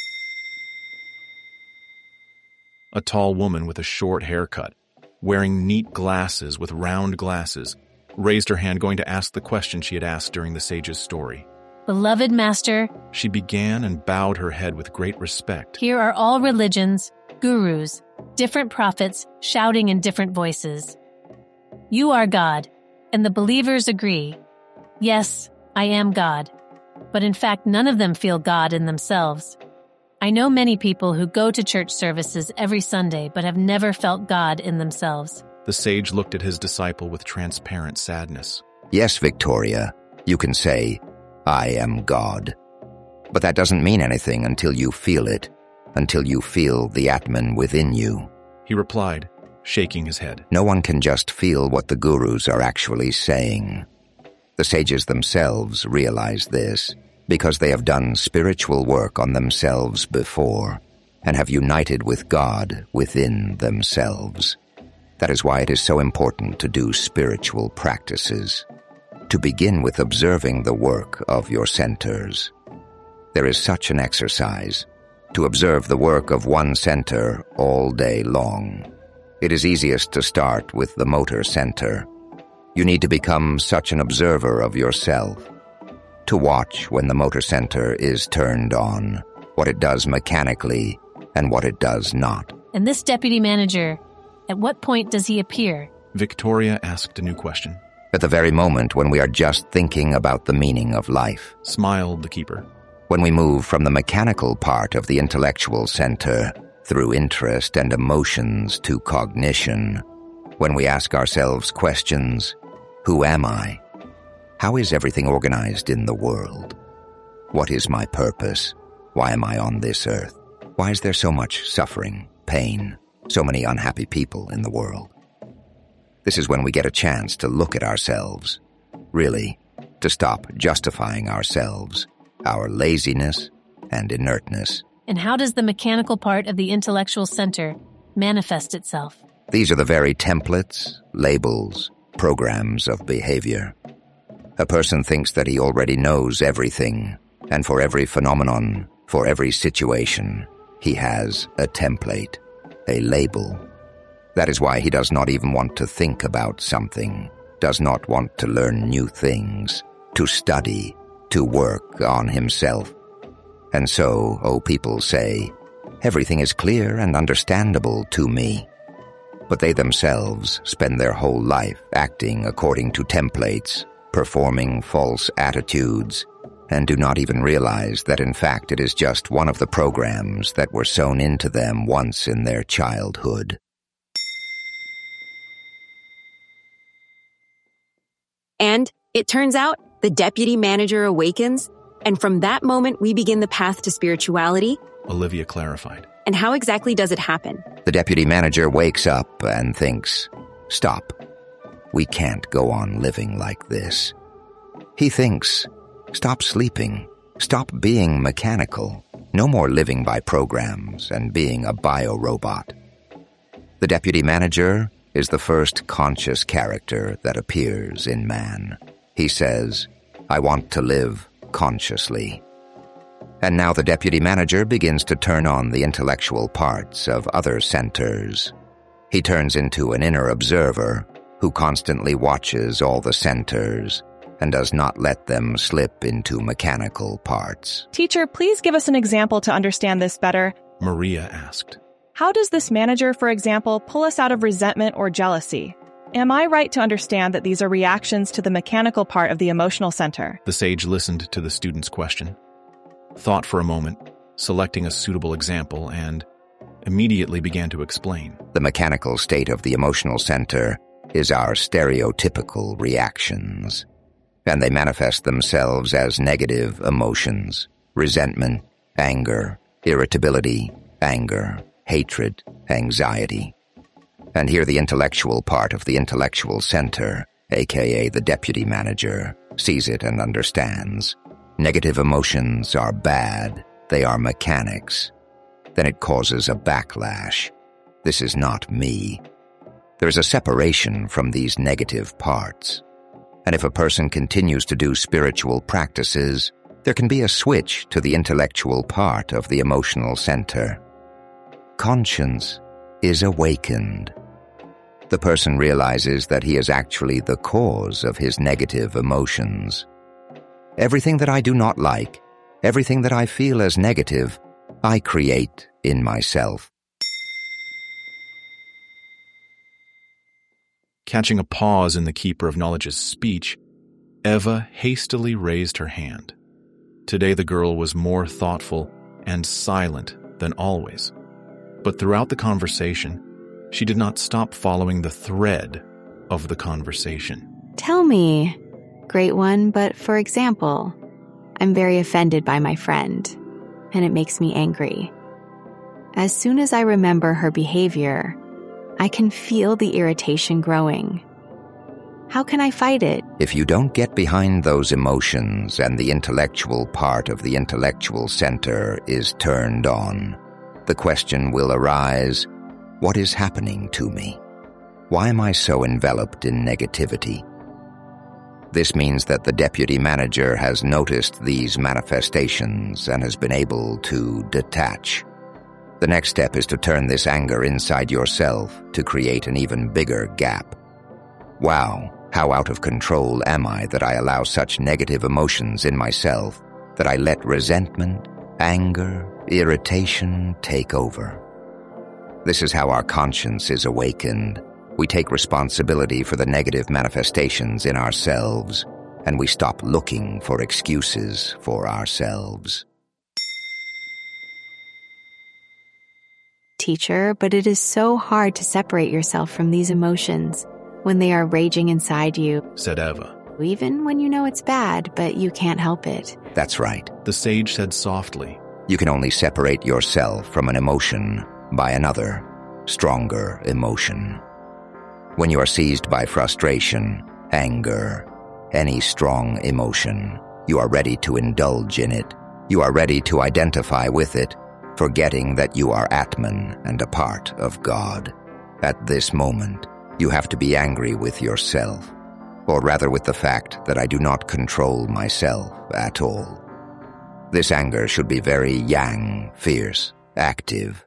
A tall woman with a short haircut, wearing neat glasses with round glasses, raised her hand going to ask the question she had asked during the sage's story. Beloved Master, she began and bowed her head with great respect. Here are all religions, gurus, different prophets shouting in different voices. You are God, and the believers agree. Yes, I am God, but in fact none of them feel God in themselves. I know many people who go to church services every Sunday but have never felt God in themselves. The sage looked at his disciple with transparent sadness. Yes, Victoria, you can say, I am God. But that doesn't mean anything until you feel it, until you feel the Atman within you. He replied, shaking his head. No one can just feel what the gurus are actually saying. The sages themselves realize this because they have done spiritual work on themselves before and have united with God within themselves. That is why it is so important to do spiritual practices, to begin with observing the work of your centers. There is such an exercise to observe the work of one center all day long. It is easiest to start with the motor center. You need to become such an observer of yourself, to watch when the motor center is turned on, what it does mechanically and what it does not. And this deputy manager, at what point does he appear? Victoria asked a new question. At the very moment when we are just thinking about the meaning of life, Smiled the keeper. when we move from the mechanical part of the intellectual center through interest and emotions to cognition, when we ask ourselves questions, who am I? How is everything organized in the world? What is my purpose? Why am I on this earth? Why is there so much suffering, pain, so many unhappy people in the world? This is when we get a chance to look at ourselves, really, to stop justifying ourselves, our laziness and inertness. And how does the mechanical part of the intellectual center manifest itself? These are the very templates, labels, programs of behavior. A person thinks that he already knows everything, and for every phenomenon, for every situation, he has a template, a label. That is why he does not even want to think about something, does not want to learn new things, to study, to work on himself. And so, people say, everything is clear and understandable to me. But they themselves spend their whole life acting according to templates, performing false attitudes, and do not even realize that in fact it is just one of the programs that were sewn into them once in their childhood. And it turns out the deputy manager awakens, and from that moment we begin the path to spirituality. Olivia clarified. And how exactly does it happen? The deputy manager wakes up and thinks, stop. We can't go on living like this. He thinks, stop sleeping. Stop being mechanical. No more living by programs and being a biorobot. The deputy manager is the first conscious character that appears in man. He says, I want to live consciously. And now the deputy manager begins to turn on the intellectual parts of other centers. He turns into an inner observer who constantly watches all the centers and does not let them slip into mechanical parts. Teacher, please give us an example to understand this better. Maria asked. How does this manager, for example, pull us out of resentment or jealousy? Am I right to understand that these are reactions to the mechanical part of the emotional center? The sage listened to the student's question, thought for a moment, selecting a suitable example, and immediately began to explain. The mechanical state of the emotional center is our stereotypical reactions, and they manifest themselves as negative emotions, resentment, anger, irritability, anger, hatred, anxiety. And here the intellectual part of the intellectual center, aka the deputy manager, sees it and understands. Negative emotions are bad. They are mechanics. Then it causes a backlash. This is not me. There is a separation from these negative parts. And if a person continues to do spiritual practices, there can be a switch to the intellectual part of the emotional center. Conscience is awakened. The person realizes that he is actually the cause of his negative emotions. Everything that I do not like, everything that I feel as negative, I create in myself. Catching a pause in the Keeper of Knowledge's speech, Eva hastily raised her hand. Today the girl was more thoughtful and silent than always. But throughout the conversation, she did not stop following the thread of the conversation. Tell me, Great One, but for example, I'm very offended by my friend, and it makes me angry. As soon as I remember her behavior, I can feel the irritation growing. How can I fight it? If you don't get behind those emotions and the intellectual part of the intellectual center is turned on, the question will arise, what is happening to me? Why am I so enveloped in negativity? This means that the deputy manager has noticed these manifestations and has been able to detach. The next step is to turn this anger inside yourself to create an even bigger gap. Wow, how out of control am I that I allow such negative emotions in myself, that I let resentment, anger, irritation take over. This is how our conscience is awakened. We take responsibility for the negative manifestations in ourselves, and we stop looking for excuses for ourselves. Teacher, but it is so hard to separate yourself from these emotions when they are raging inside you, said Eva. Even when you know it's bad, but you can't help it. That's right. The sage said softly. You can only separate yourself from an emotion by another, stronger emotion. When you are seized by frustration, anger, any strong emotion, you are ready to indulge in it. You are ready to identify with it, forgetting that you are Atman and a part of God. At this moment, you have to be angry with yourself, or rather with the fact that I do not control myself at all. This anger should be very yang, fierce, active.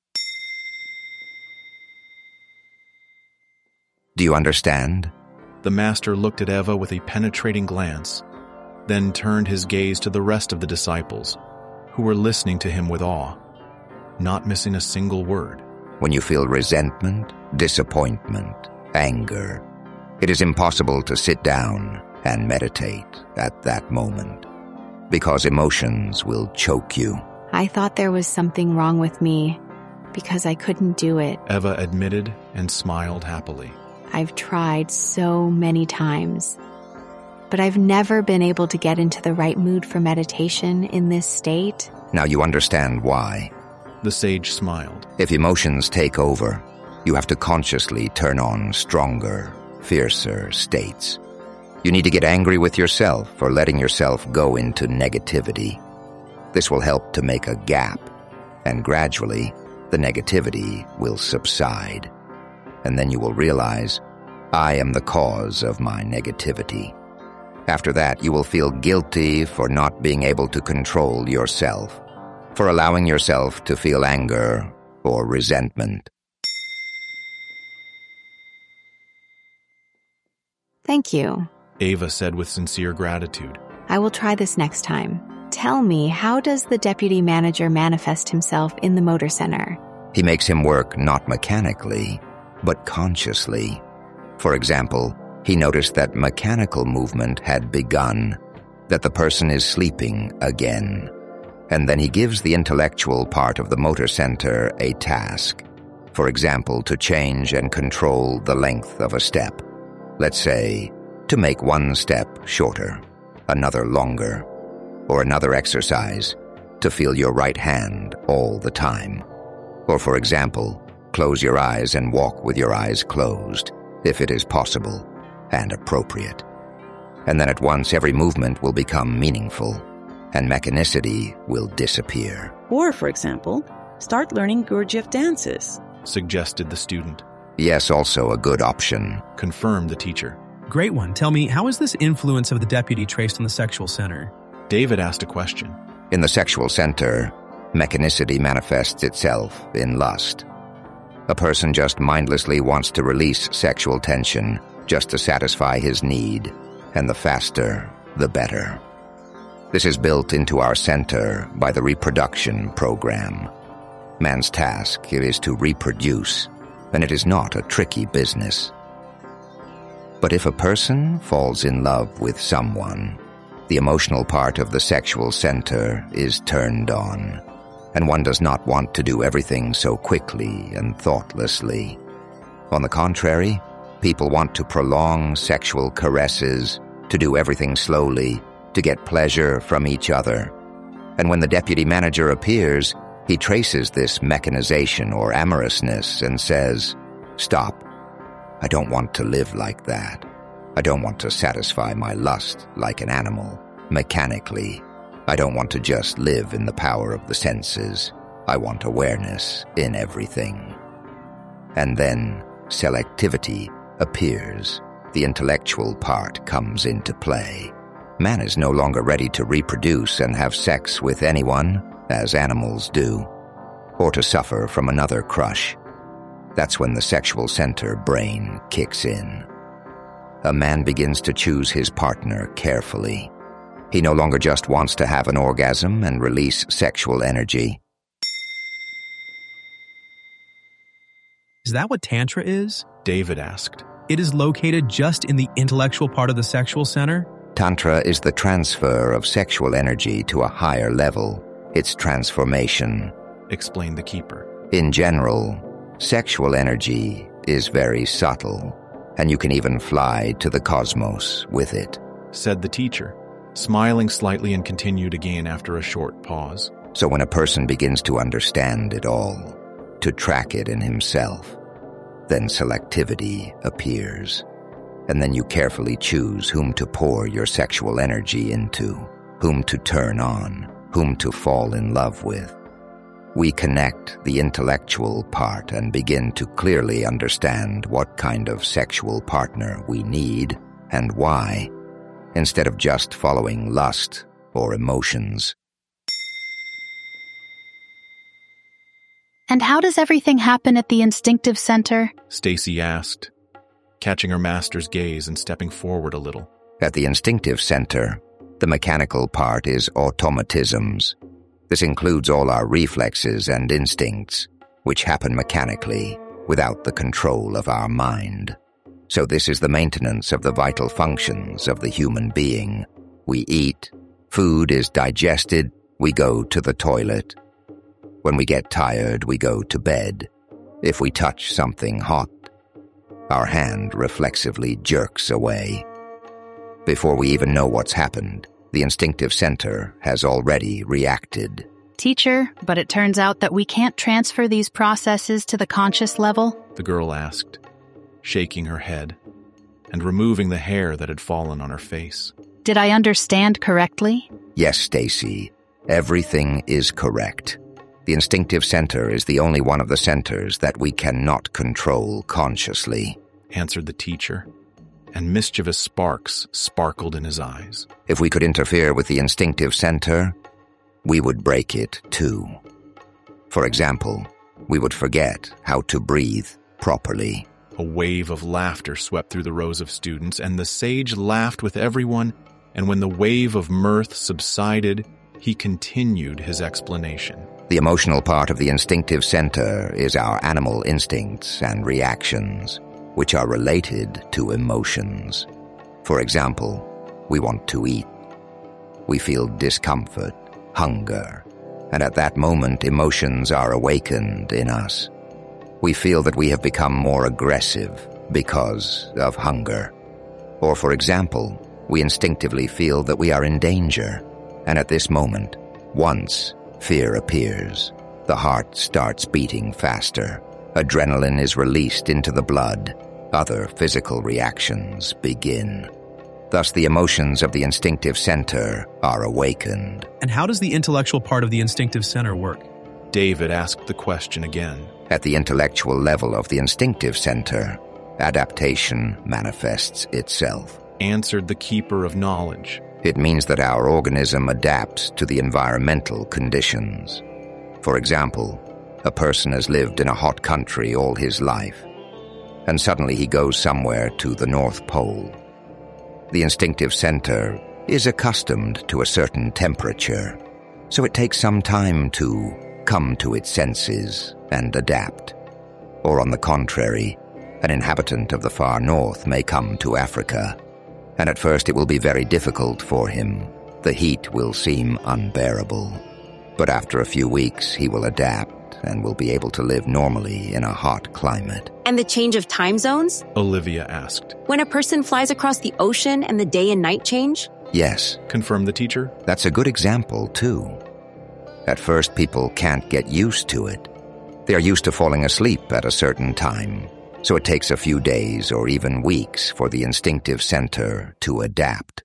Do you understand? The master looked at Eva with a penetrating glance, then turned his gaze to the rest of the disciples, who were listening to him with awe, not missing a single word. When you feel resentment, disappointment, anger, it is impossible to sit down and meditate at that moment, because emotions will choke you. I thought there was something wrong with me because I couldn't do it. Eva admitted and smiled happily. I've tried so many times, but I've never been able to get into the right mood for meditation in this state. Now you understand why. The sage smiled. If emotions take over, you have to consciously turn on stronger, fiercer states. You need to get angry with yourself for letting yourself go into negativity. This will help to make a gap, and gradually, the negativity will subside. And then you will realize, I am the cause of my negativity. After that, you will feel guilty for not being able to control yourself, for allowing yourself to feel anger or resentment. Thank you, Eva said with sincere gratitude. I will try this next time. Tell me, how does the deputy manager manifest himself in the motor center? He makes him work not mechanically, but consciously. For example, he noticed that mechanical movement had begun, that the person is sleeping again. And then he gives the intellectual part of the motor center a task. For example, to change and control the length of a step. Let's say, to make one step shorter, another longer, or another exercise, to feel your right hand all the time. Or for example, close your eyes and walk with your eyes closed, if it is possible and appropriate. And then at once every movement will become meaningful, and mechanicity will disappear. Or, for example, start learning Gurdjieff dances, suggested the student. Yes, also a good option, confirmed the teacher. Great one. Tell me, how is this influence of the deputy traced on the sexual center? David asked a question. In the sexual center, mechanicity manifests itself in lust. A person just mindlessly wants to release sexual tension just to satisfy his need, and the faster, the better. This is built into our center by the reproduction program. Man's task is to reproduce, and it is not a tricky business. But if a person falls in love with someone, the emotional part of the sexual center is turned on, and one does not want to do everything so quickly and thoughtlessly. On the contrary, people want to prolong sexual caresses, to do everything slowly, to get pleasure from each other. And when the deputy manager appears, he traces this mechanization or amorousness and says, "Stop. I don't want to live like that. I don't want to satisfy my lust like an animal, mechanically. I don't want to just live in the power of the senses. I want awareness in everything." And then selectivity appears, the intellectual part comes into play. Man is no longer ready to reproduce and have sex with anyone, as animals do, or to suffer from another crush. That's when the sexual center brain kicks in. A man begins to choose his partner carefully. He no longer just wants to have an orgasm and release sexual energy. Is that what Tantra is? David asked. It is located just in the intellectual part of the sexual center? Tantra is the transfer of sexual energy to a higher level. It's transformation, explained the keeper. In general, sexual energy is very subtle, and you can even fly to the cosmos with it, said the teacher, smiling slightly and continued again after a short pause. So when a person begins to understand it all, to track it in himself, then selectivity appears. And then you carefully choose whom to pour your sexual energy into, whom to turn on, whom to fall in love with. We connect the intellectual part and begin to clearly understand what kind of sexual partner we need and why, instead of just following lust or emotions. And how does everything happen at the instinctive center? Stacy asked, catching her master's gaze and stepping forward a little. At the instinctive center, the mechanical part is automatisms. This includes all our reflexes and instincts, which happen mechanically, without the control of our mind. So this is the maintenance of the vital functions of the human being. We eat, food is digested, we go to the toilet. When we get tired, we go to bed. If we touch something hot, our hand reflexively jerks away. Before we even know what's happened, the instinctive center has already reacted. Teacher, but it turns out that we can't transfer these processes to the conscious level? The girl asked, shaking her head and removing the hair that had fallen on her face. Did I understand correctly? Yes, Stacy. Everything is correct. The instinctive center is the only one of the centers that we cannot control consciously, answered the teacher, and mischievous sparks sparkled in his eyes. If we could interfere with the instinctive center, we would break it too. For example, we would forget how to breathe properly. A wave of laughter swept through the rows of students, and the sage laughed with everyone, and when the wave of mirth subsided, he continued his explanation. The emotional part of the instinctive center is our animal instincts and reactions, which are related to emotions. For example, we want to eat. We feel discomfort, hunger, and at that moment emotions are awakened in us. We feel that we have become more aggressive because of hunger. Or for example, we instinctively feel that we are in danger, and at this moment, once fear appears, the heart starts beating faster. Adrenaline is released into the blood. Other physical reactions begin. Thus, the emotions of the instinctive center are awakened. And how does the intellectual part of the instinctive center work? David asked the question again. At the intellectual level of the instinctive center, adaptation manifests itself, answered the keeper of knowledge. It means that our organism adapts to the environmental conditions. For example, a person has lived in a hot country all his life, and suddenly he goes somewhere to the North Pole. The instinctive center is accustomed to a certain temperature, so it takes some time to come to its senses and adapt. Or on the contrary, an inhabitant of the far north may come to Africa, and at first it will be very difficult for him. The heat will seem unbearable. But after a few weeks, he will adapt and will be able to live normally in a hot climate. And the change of time zones? Olivia asked. When a person flies across the ocean and the day and night change? Yes, confirmed the teacher. That's a good example, too. At first, people can't get used to it. They are used to falling asleep at a certain time. So it takes a few days or even weeks for the instinctive center to adapt.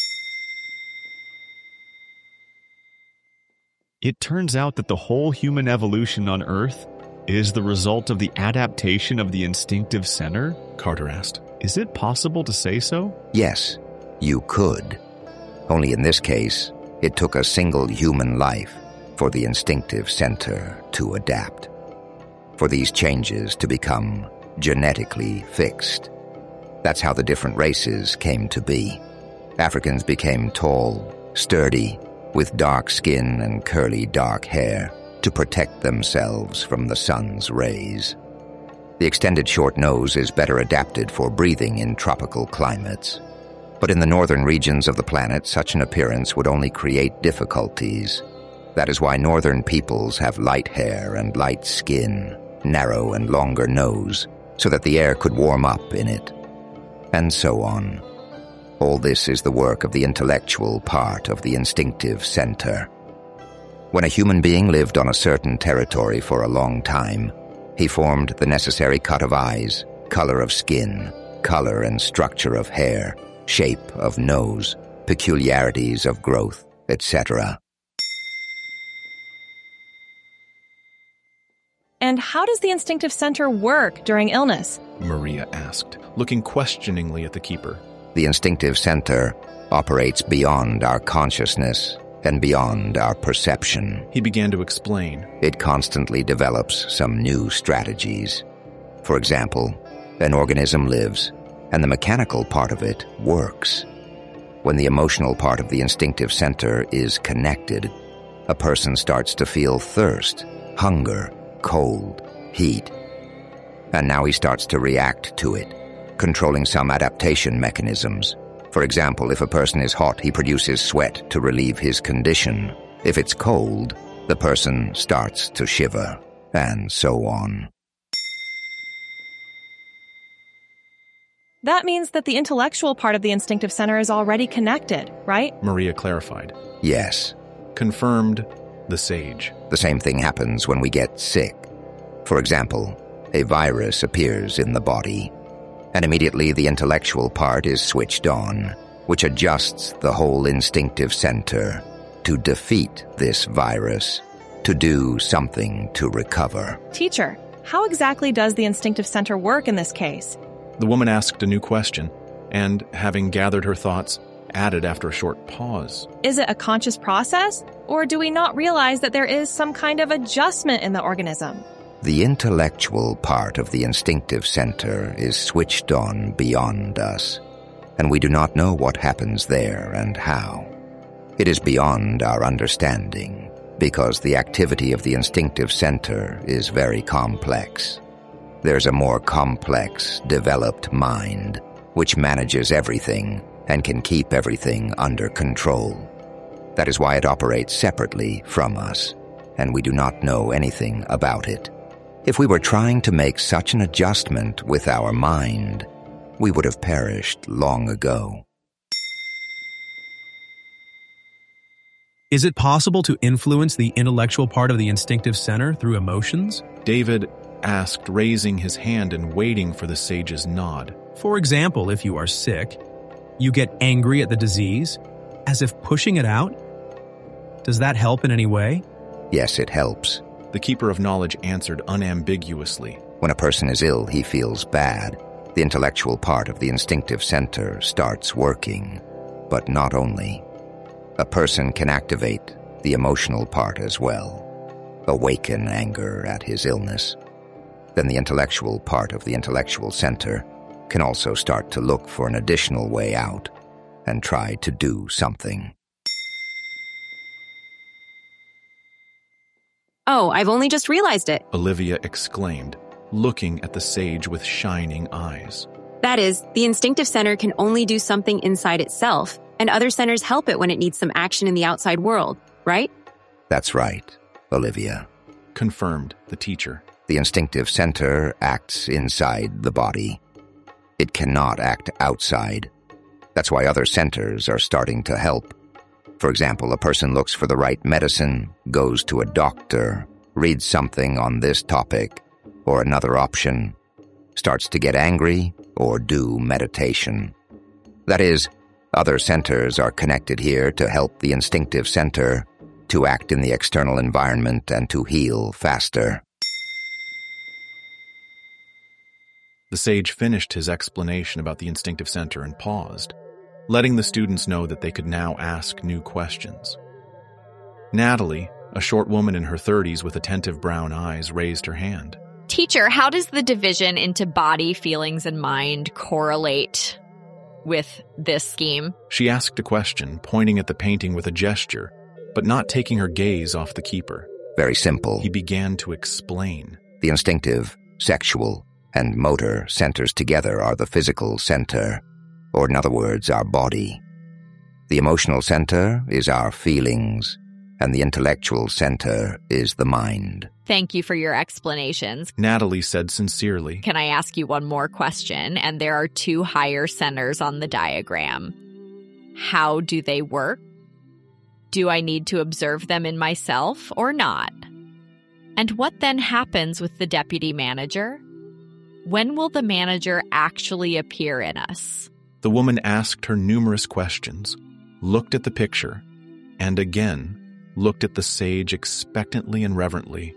It turns out that the whole human evolution on Earth is the result of the adaptation of the instinctive center? Carter asked. Is it possible to say so? Yes, you could. Only in this case, it took a single human life for the instinctive center to adapt, for these changes to become genetically fixed. That's how the different races came to be. Africans became tall, sturdy, with dark skin and curly dark hair to protect themselves from the sun's rays. The extended short nose is better adapted for breathing in tropical climates. But in the northern regions of the planet, such an appearance would only create difficulties. That is why northern peoples have light hair and light skin, narrow and longer nose, so that the air could warm up in it. And so on. All this is the work of the intellectual part of the instinctive center. When a human being lived on a certain territory for a long time, he formed the necessary cut of eyes, color of skin, color and structure of hair, shape of nose, peculiarities of growth, etc. And how does the instinctive center work during illness? Maria asked, looking questioningly at the keeper. The instinctive center operates beyond our consciousness and beyond our perception. He began to explain. It constantly develops some new strategies. For example, an organism lives, and the mechanical part of it works. When the emotional part of the instinctive center is connected, a person starts to feel thirst, hunger, cold, heat. And now he starts to react to it, controlling some adaptation mechanisms. For example, if a person is hot, he produces sweat to relieve his condition. If it's cold, the person starts to shiver, and so on. That means that the intellectual part of the instinctive center is already connected, right? Maria clarified. Yes. Confirmed the sage. The same thing happens when we get sick. For example, a virus appears in the body, and immediately the intellectual part is switched on, which adjusts the whole instinctive center to defeat this virus, to do something to recover. Teacher, how exactly does the instinctive center work in this case? The woman asked a new question, and, having gathered her thoughts, added after a short pause. Is it a conscious process, or do we not realize that there is some kind of adjustment in the organism? The intellectual part of the instinctive center is switched on beyond us, and we do not know what happens there and how. It is beyond our understanding, because the activity of the instinctive center is very complex. There's a more complex, developed mind, which manages everything and can keep everything under control. That is why it operates separately from us, and we do not know anything about it. If we were trying to make such an adjustment with our mind, we would have perished long ago. Is it possible to influence the intellectual part of the instinctive center through emotions? David asked, raising his hand and waiting for the sage's nod. For example, if you are sick, you get angry at the disease, as if pushing it out? Does that help in any way? Yes, it helps. The keeper of knowledge answered unambiguously. When a person is ill, he feels bad. The intellectual part of the instinctive center starts working. But not only. A person can activate the emotional part as well. Awaken anger at his illness. Then the intellectual part of the intellectual center can also start to look for an additional way out and try to do something. Oh, I've only just realized it. Olivia exclaimed, looking at the sage with shining eyes. That is, the instinctive center can only do something inside itself, and other centers help it when it needs some action in the outside world, right? That's right, Olivia. Confirmed the teacher. The instinctive center acts inside the body. It cannot act outside. That's why other centers are starting to help. For example, a person looks for the right medicine, goes to a doctor, reads something on this topic or another option, starts to get angry or do meditation. That is, other centers are connected here to help the instinctive center to act in the external environment and to heal faster. The sage finished his explanation about the instinctive center and paused, letting the students know that they could now ask new questions. Natalie, a short woman in her 30s with attentive brown eyes, raised her hand. Teacher, how does the division into body, feelings, and mind correlate with this scheme? She asked a question, pointing at the painting with a gesture, but not taking her gaze off the keeper. Very simple. He began to explain. The instinctive, sexual, and motor centers together are the physical center, or in other words, our body. The emotional center is our feelings, and the intellectual center is the mind. Thank you for your explanations. Natalie said sincerely. Can I ask you one more question? And there are 2 higher centers on the diagram. How do they work? Do I need to observe them in myself or not? And what then happens with the deputy manager? When will the manager actually appear in us? The woman asked her numerous questions, looked at the picture, and again looked at the sage expectantly and reverently,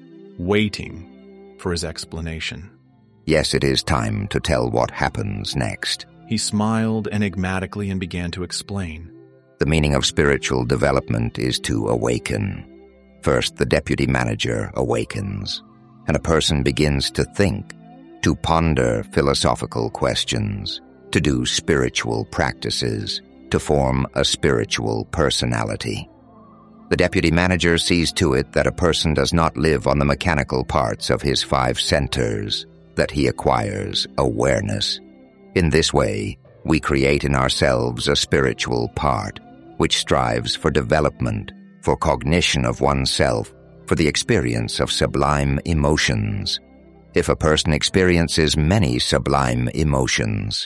waiting for his explanation. Yes, it is time to tell what happens next. He smiled enigmatically and began to explain. The meaning of spiritual development is to awaken. First, the deputy manager awakens, and a person begins to think, to ponder philosophical questions, to do spiritual practices, to form a spiritual personality. The deputy manager sees to it that a person does not live on the mechanical parts of his 5 centers, that he acquires awareness. In this way, we create in ourselves a spiritual part, which strives for development, for cognition of oneself, for the experience of sublime emotions. If a person experiences many sublime emotions,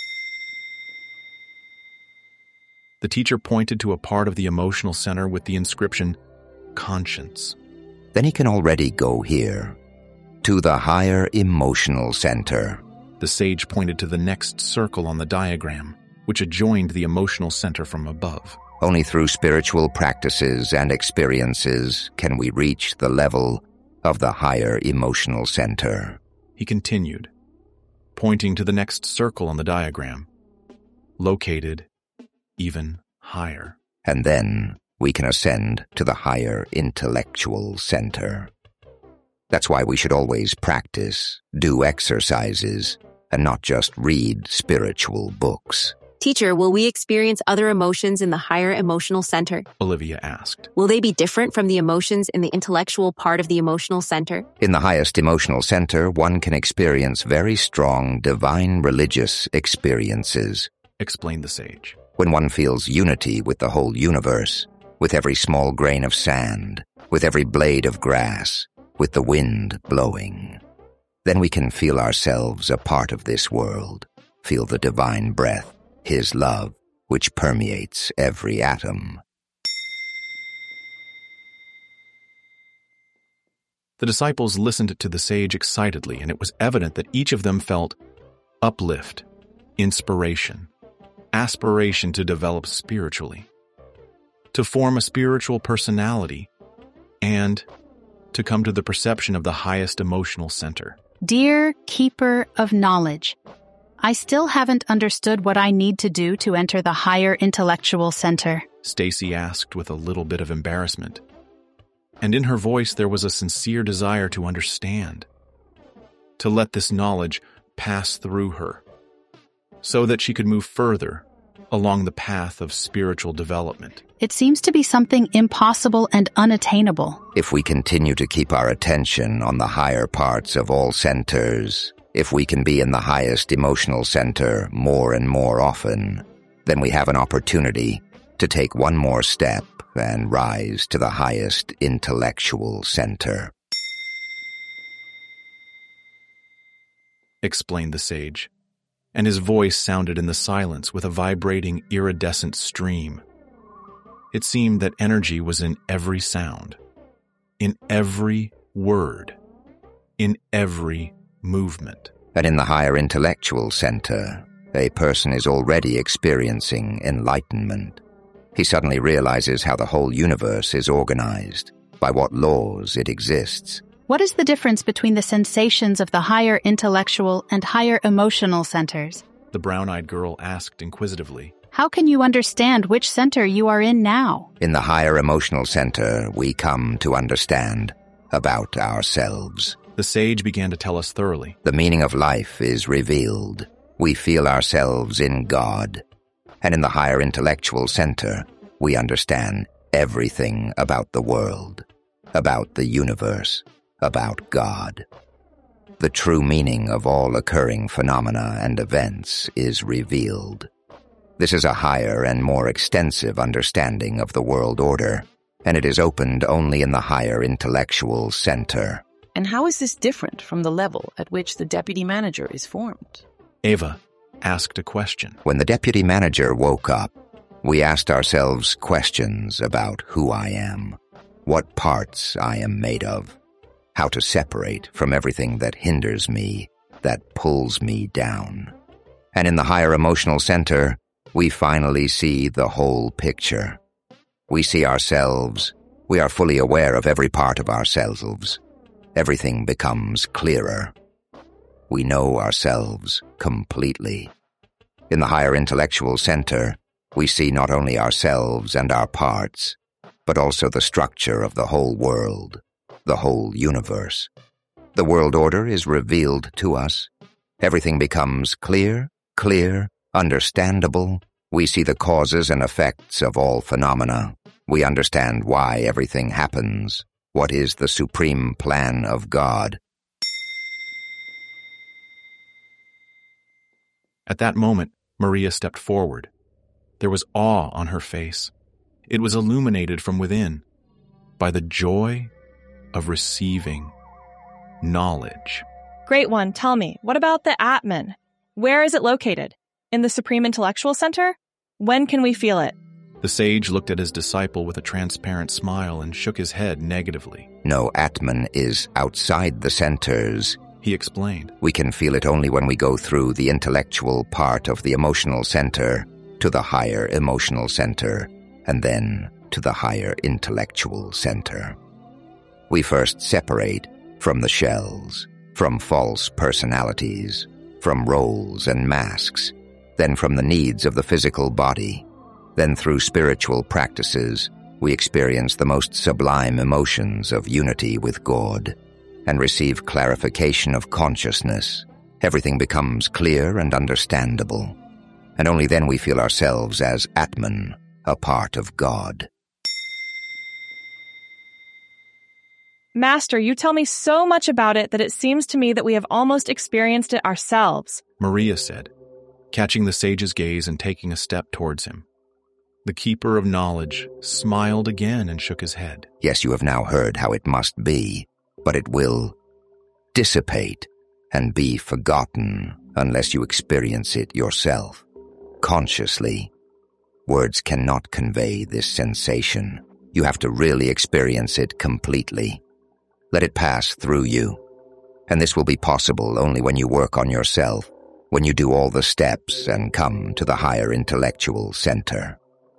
the teacher pointed to a part of the emotional center with the inscription, conscience. Then he can already go here, to the higher emotional center. The sage pointed to the next circle on the diagram, which adjoined the emotional center from above. Only through spiritual practices and experiences can we reach the level of the higher emotional center. He continued, pointing to the next circle on the diagram, located even higher. And then we can ascend to the higher intellectual center. That's why we should always practice, do exercises, and not just read spiritual books. Teacher, will we experience other emotions in the higher emotional center? Olivia asked. Will they be different from the emotions in the intellectual part of the emotional center? In the highest emotional center, one can experience very strong divine religious experiences, explained the sage. When one feels unity with the whole universe, with every small grain of sand, with every blade of grass, with the wind blowing, then we can feel ourselves a part of this world, feel the divine breath, His love, which permeates every atom. The disciples listened to the sage excitedly, and it was evident that each of them felt uplift, inspiration, aspiration to develop spiritually, to form a spiritual personality, and to come to the perception of the highest emotional center. Dear Keeper of Knowledge, I still haven't understood what I need to do to enter the higher intellectual center. Stacy asked with a little bit of embarrassment, and in her voice there was a sincere desire to understand, to let this knowledge pass through her, so that she could move further along the path of spiritual development. It seems to be something impossible and unattainable. If we continue to keep our attention on the higher parts of all centers, if we can be in the highest emotional center more and more often, then we have an opportunity to take one more step and rise to the highest intellectual center. Explained the sage, and his voice sounded in the silence with a vibrating iridescent stream. It seemed that energy was in every sound, in every word, in every movement. And in the higher intellectual center, a person is already experiencing enlightenment. He suddenly realizes how the whole universe is organized, by what laws it exists, What is the difference between the sensations of the higher intellectual and higher emotional centers? The brown-eyed girl asked inquisitively. How can you understand which center you are in now? In the higher emotional center, we come to understand about ourselves. The sage began to tell us thoroughly. The meaning of life is revealed. We feel ourselves in God. And in the higher intellectual center, we understand everything about the world, about the universe, about God. The true meaning of all occurring phenomena and events is revealed. This is a higher and more extensive understanding of the world order, and it is opened only in the higher intellectual center. And how is this different from the level at which the deputy manager is formed? Ava asked a question. When the deputy manager woke up, we asked ourselves questions about who I am, what parts I am made of, how to separate from everything that hinders me, that pulls me down. And in the higher emotional center, we finally see the whole picture. We see ourselves. We are fully aware of every part of ourselves. Everything becomes clearer. We know ourselves completely. In the higher intellectual center, we see not only ourselves and our parts, but also the structure of the whole world, the whole universe. The world order is revealed to us. Everything becomes clear, understandable. We see the causes and effects of all phenomena. We understand why everything happens. What is the supreme plan of God? At that moment, Maria stepped forward. There was awe on her face. It was illuminated from within by the joy of receiving knowledge. Great one, tell me, what about the Atman? Where is it located? In the Supreme Intellectual Center? When can we feel it? The sage looked at his disciple with a transparent smile and shook his head negatively. No, Atman is outside the centers, he explained. We can feel it only when we go through the intellectual part of the emotional center to the higher emotional center, and then to the higher intellectual center. We first separate from the shells, from false personalities, from roles and masks, then from the needs of the physical body. Then through spiritual practices, we experience the most sublime emotions of unity with God and receive clarification of consciousness. Everything becomes clear and understandable, and only then we feel ourselves as Atman, a part of God. Master, you tell me so much about it that it seems to me that we have almost experienced it ourselves, Maria said, catching the sage's gaze and taking a step towards him. The keeper of knowledge smiled again and shook his head. Yes, you have now heard how it must be, but it will dissipate and be forgotten unless you experience it yourself, consciously. Words cannot convey this sensation. You have to really experience it completely. Let it pass through you. And this will be possible only when you work on yourself, when you do all the steps and come to the higher intellectual center.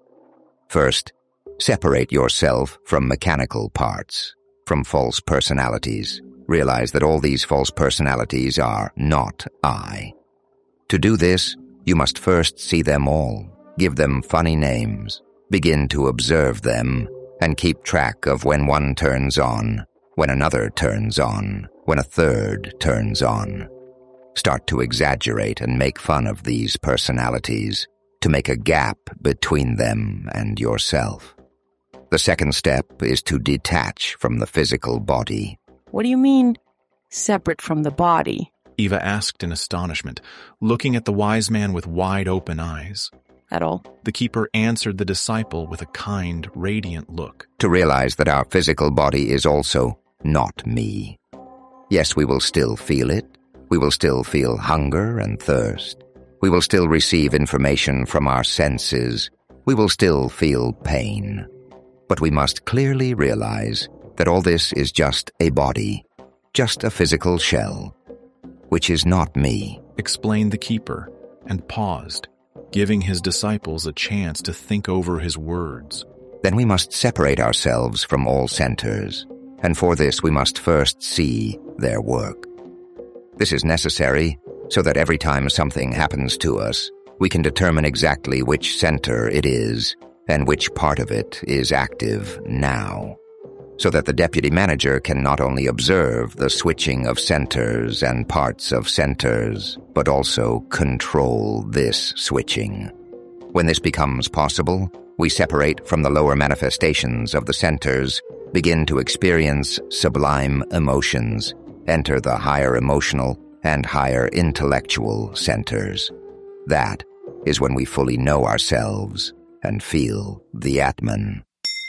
First, separate yourself from mechanical parts, from false personalities. Realize that all these false personalities are not I. To do this, you must first see them all, give them funny names, begin to observe them, and keep track of when one turns on, when another turns on, when a third turns on. Start to exaggerate and make fun of these personalities, to make a gap between them and yourself. The second step is to detach from the physical body. What do you mean, separate from the body? Eva asked in astonishment, looking at the wise man with wide-open eyes. At all? The keeper answered the disciple with a kind, radiant look. To realize that our physical body is also not me. Yes, we will still feel it. We will still feel hunger and thirst. We will still receive information from our senses. We will still feel pain. But we must clearly realize that all this is just a body, just a physical shell, which is not me, explained the keeper, and paused, giving his disciples a chance to think over his words. Then we must separate ourselves from all centers and for this we must first see their work. This is necessary so that every time something happens to us, we can determine exactly which center it is and which part of it is active now, so that the deputy manager can not only observe the switching of centers and parts of centers, but also control this switching. When this becomes possible, we separate from the lower manifestations of the centers, begin to experience sublime emotions, enter the higher emotional and higher intellectual centers. That is when we fully know ourselves and feel the Atman.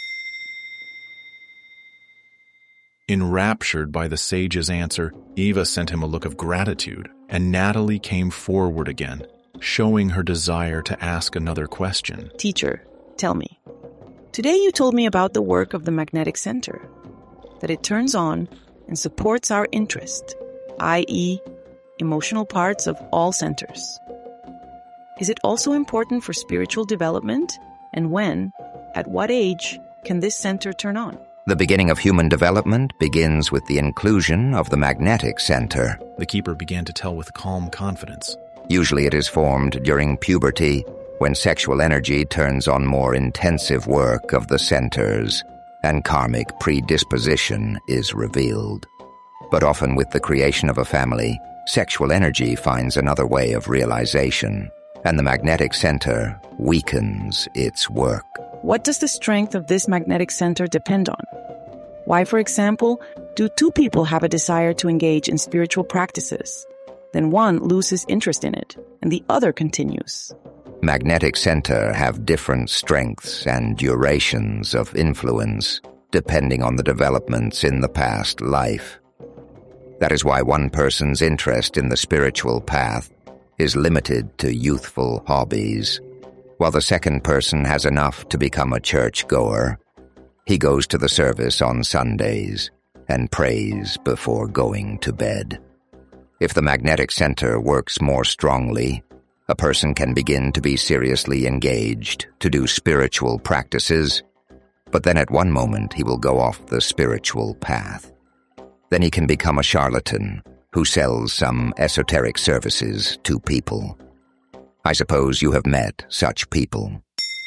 Enraptured by the sage's answer, Eva sent him a look of gratitude, and Natalie came forward again, showing her desire to ask another question. Teacher, tell me. Today you told me about the work of the magnetic center, that it turns on and supports our interest, i.e., emotional parts of all centers. Is it also important for spiritual development? And when, at what age, can this center turn on? The beginning of human development begins with the inclusion of the magnetic center. The keeper began to tell with calm confidence. Usually it is formed during puberty, when sexual energy turns on more intensive work of the centers, and karmic predisposition is revealed. But often with the creation of a family, sexual energy finds another way of realization, and the magnetic center weakens its work. What does the strength of this magnetic center depend on? Why, for example, do two people have a desire to engage in spiritual practices? Then one loses interest in it, and the other continues. Magnetic center have different strengths and durations of influence, depending on the developments in the past life. That is why one person's interest in the spiritual path is limited to youthful hobbies, while the second person has enough to become a churchgoer. He goes to the service on Sundays and prays before going to bed. If the magnetic center works more strongly, a person can begin to be seriously engaged to do spiritual practices, but then at one moment he will go off the spiritual path. Then he can become a charlatan who sells some esoteric services to people. I suppose you have met such people.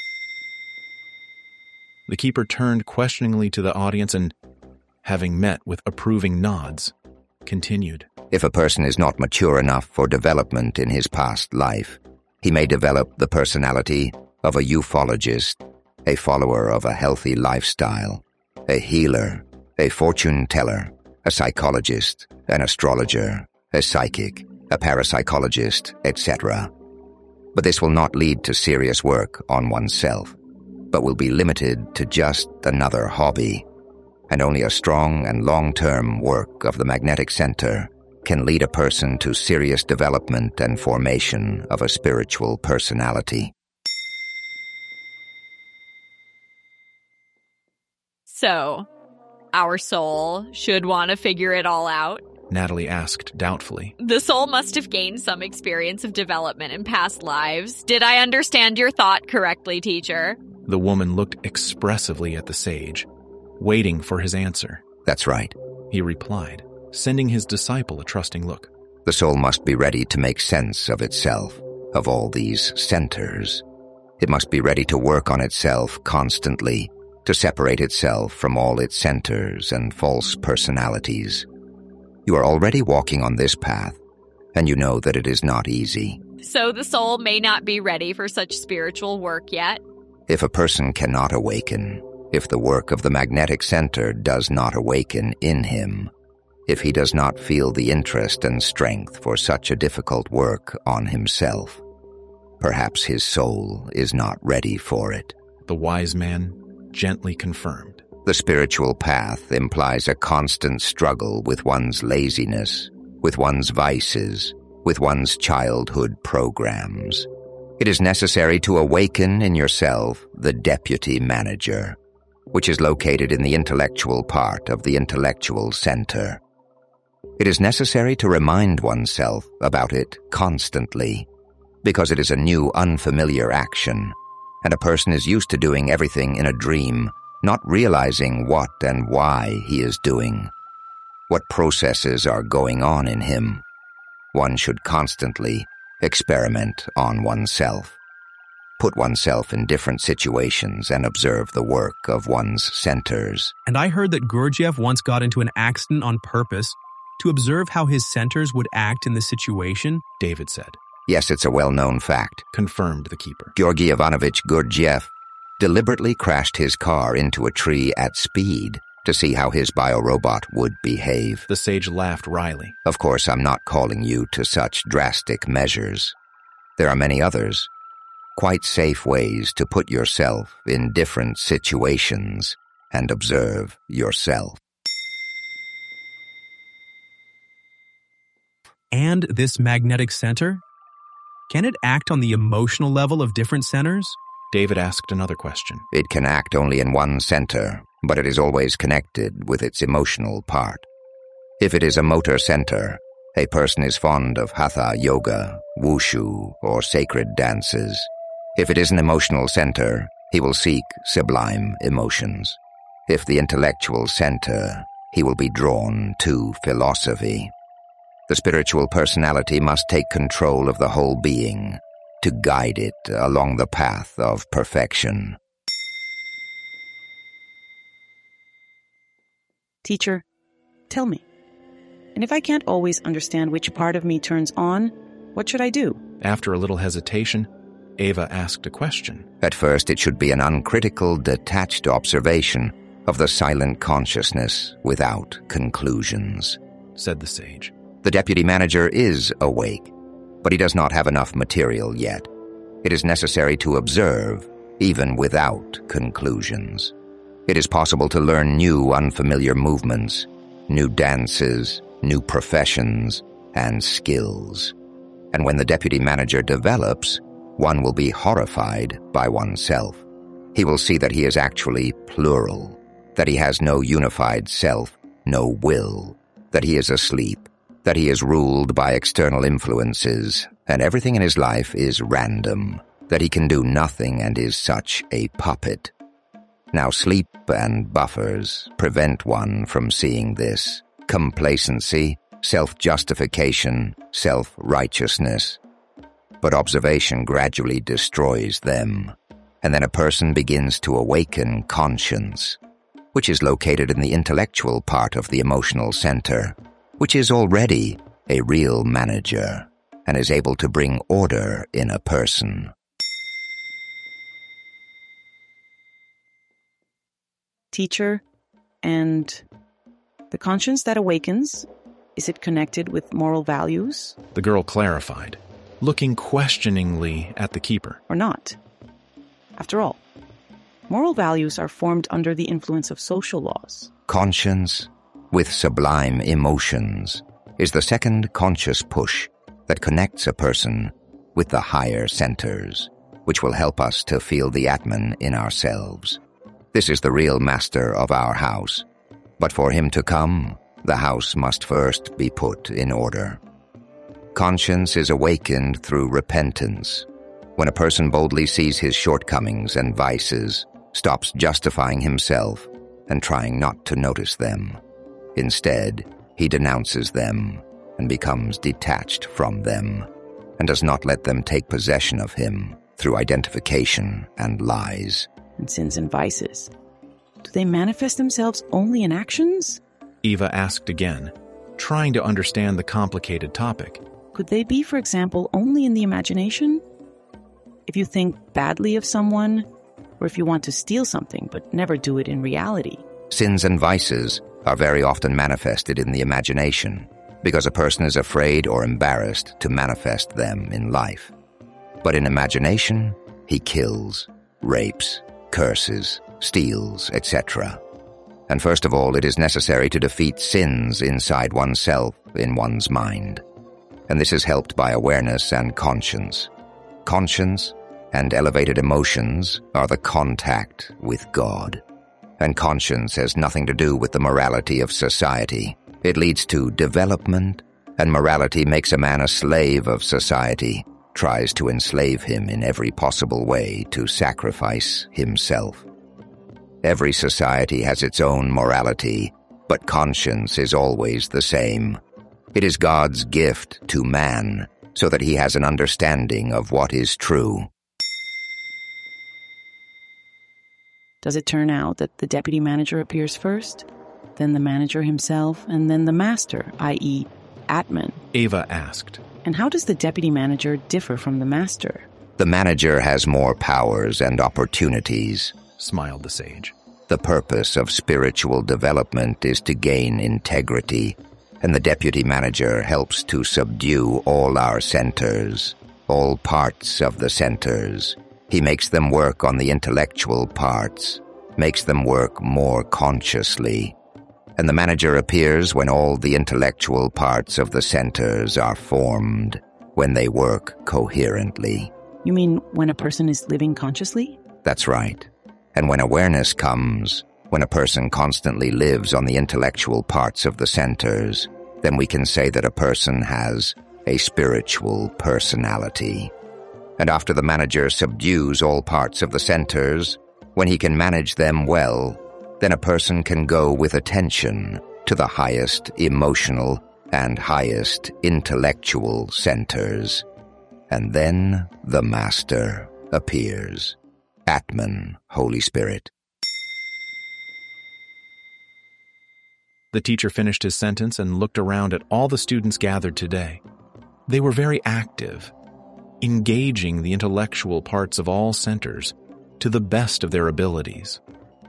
The keeper turned questioningly to the audience and, having met with approving nods, continued. If a person is not mature enough for development in his past life, he may develop the personality of a ufologist, a follower of a healthy lifestyle, a healer, a fortune teller, a psychologist, an astrologer, a psychic, a parapsychologist, etc. But this will not lead to serious work on oneself, but will be limited to just another hobby, and only a strong and long-term work of the magnetic center can lead a person to serious development and formation of a spiritual personality. So, our soul should want to figure it all out? Natalie asked doubtfully. The soul must have gained some experience of development in past lives. Did I understand your thought correctly, teacher? The woman looked expressively at the sage, waiting for his answer. That's right, he replied, sending his disciple a trusting look. The soul must be ready to make sense of itself, of all these centers. It must be ready to work on itself constantly, to separate itself from all its centers and false personalities. You are already walking on this path, and you know that it is not easy. So the soul may not be ready for such spiritual work yet? If a person cannot awaken, if the work of the magnetic center does not awaken in him, if he does not feel the interest and strength for such a difficult work on himself, perhaps his soul is not ready for it. The wise man gently confirmed. The spiritual path implies a constant struggle with one's laziness, with one's vices, with one's childhood programs. It is necessary to awaken in yourself the deputy manager, which is located in the intellectual part of the intellectual center. It is necessary to remind oneself about it constantly, because it is a new, unfamiliar action, and a person is used to doing everything in a dream not realizing what and why he is doing, what processes are going on in him. One should constantly experiment on oneself, put oneself in different situations and observe the work of one's centers. And I heard that Gurdjieff once got into an accident on purpose to observe how his centers would act in the situation, David said. Yes, it's a well-known fact, confirmed the keeper. Georgy Ivanovich Gurdjieff deliberately crashed his car into a tree at speed to see how his biorobot would behave. The sage laughed wryly. Of course, I'm not calling you to such drastic measures. There are many others, quite safe ways to put yourself in different situations and observe yourself. And this magnetic center? Can it act on the emotional level of different centers? David asked another question. It can act only in one center, but it is always connected with its emotional part. If it is a motor center, a person is fond of hatha yoga, wushu, or sacred dances. If it is an emotional center, he will seek sublime emotions. If the intellectual center, he will be drawn to philosophy. The spiritual personality must take control of the whole being to guide it along the path of perfection. Teacher, tell me, and if I can't always understand which part of me turns on, what should I do? After a little hesitation, Ava asked a question. At first, it should be an uncritical, detached observation of the silent consciousness without conclusions, said the sage. The deputy manager is awake, but he does not have enough material yet. It is necessary to observe, even without conclusions. It is possible to learn new unfamiliar movements, new dances, new professions, and skills. And when the deputy manager develops, one will be horrified by oneself. He will see that he is actually plural, that he has no unified self, no will, that he is asleep, that he is ruled by external influences, and everything in his life is random, that he can do nothing and is such a puppet. Now sleep and buffers prevent one from seeing this. Complacency, self-justification, self-righteousness. But observation gradually destroys them, and then a person begins to awaken conscience, which is located in the intellectual part of the emotional center, which is already a real manager and is able to bring order in a person. Teacher, and the conscience that awakens, is it connected with moral values? The girl clarified, looking questioningly at the keeper. Or not? After all, moral values are formed under the influence of social laws. Conscience, with sublime emotions, is the second conscious push that connects a person with the higher centers, which will help us to feel the Atman in ourselves. This is the real master of our house, but for him to come, the house must first be put in order. Conscience is awakened through repentance, when a person boldly sees his shortcomings and vices, stops justifying himself, and trying not to notice them. Instead, he denounces them and becomes detached from them, and does not let them take possession of him through identification and lies. And sins and vices, do they manifest themselves only in actions? Eva asked again, trying to understand the complicated topic. Could they be, for example, only in the imagination? If you think badly of someone, or if you want to steal something but never do it in reality. Sins and vices are very often manifested in the imagination, because a person is afraid or embarrassed to manifest them in life. But in imagination, he kills, rapes, curses, steals, etc. And first of all, it is necessary to defeat sins inside oneself in one's mind. And this is helped by awareness and conscience. Conscience and elevated emotions are the contact with God. And conscience has nothing to do with the morality of society. It leads to development, and morality makes a man a slave of society, tries to enslave him in every possible way to sacrifice himself. Every society has its own morality, but conscience is always the same. It is God's gift to man, so that he has an understanding of what is true. Does it turn out that the deputy manager appears first, then the manager himself, and then the master, i.e., Atman? Ava asked. And how does the deputy manager differ from the master? The manager has more powers and opportunities, smiled the sage. The purpose of spiritual development is to gain integrity, and the deputy manager helps to subdue all our centers, all parts of the centers. He makes them work on the intellectual parts, makes them work more consciously. And the manager appears when all the intellectual parts of the centers are formed, when they work coherently. You mean when a person is living consciously? That's right. And when awareness comes, when a person constantly lives on the intellectual parts of the centers, then we can say that a person has a spiritual personality. And after the manager subdues all parts of the centers, when he can manage them well, then a person can go with attention to the highest emotional and highest intellectual centers. And then the Master appears. Atman, Holy Spirit. The teacher finished his sentence and looked around at all the students gathered today. They were very active, engaging the intellectual parts of all centers to the best of their abilities.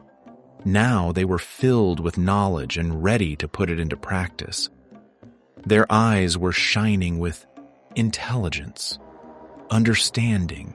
Now they were filled with knowledge and ready to put it into practice. Their eyes were shining with intelligence, understanding,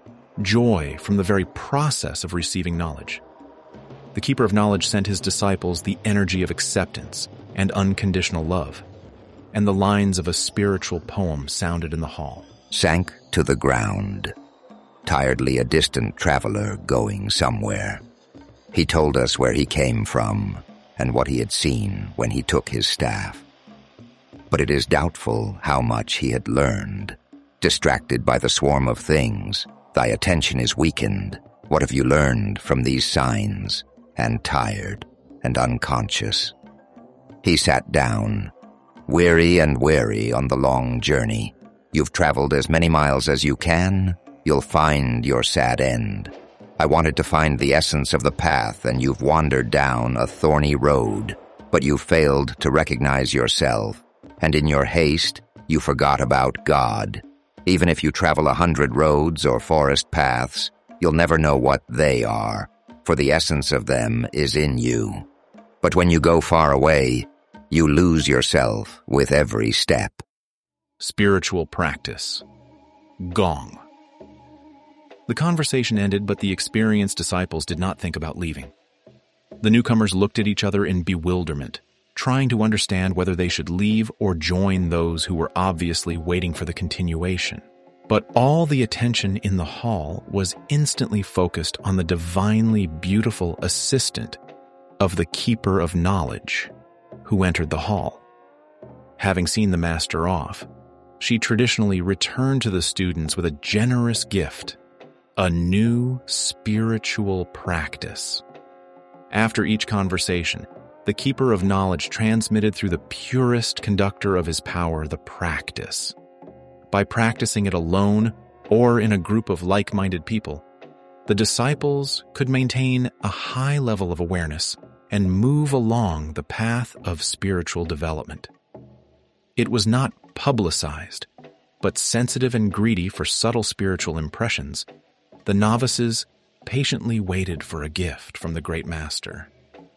joy from the very process of receiving knowledge. The Keeper of Knowledge sent his disciples the energy of acceptance and unconditional love, and the lines of a spiritual poem sounded in the hall. Sank to the ground, tiredly a distant traveler going somewhere. He told us where he came from and what he had seen when he took his staff. But it is doubtful how much he had learned. Distracted by the swarm of things, thy attention is weakened. What have you learned from these signs? And tired and unconscious. He sat down, weary and weary on the long journey. You've traveled as many miles as you can, you'll find your sad end. I wanted to find the essence of the path, and you've wandered down a thorny road, but you failed to recognize yourself, and in your haste, you forgot about God. Even if you travel 100 roads or forest paths, you'll never know what they are, for the essence of them is in you. But when you go far away, you lose yourself with every step. Spiritual practice. Gong. The conversation ended, but the experienced disciples did not think about leaving. The newcomers looked at each other in bewilderment, trying to understand whether they should leave or join those who were obviously waiting for the continuation. But all the attention in the hall was instantly focused on the divinely beautiful assistant of the Keeper of Knowledge, who entered the hall. Having seen the master off, she traditionally returned to the students with a generous gift, a new spiritual practice. After each conversation, the Keeper of Knowledge transmitted through the purest conductor of his power the practice. By practicing it alone or in a group of like-minded people, the disciples could maintain a high level of awareness and move along the path of spiritual development. It was not publicized, but sensitive and greedy for subtle spiritual impressions. The novices patiently waited for a gift from the great master.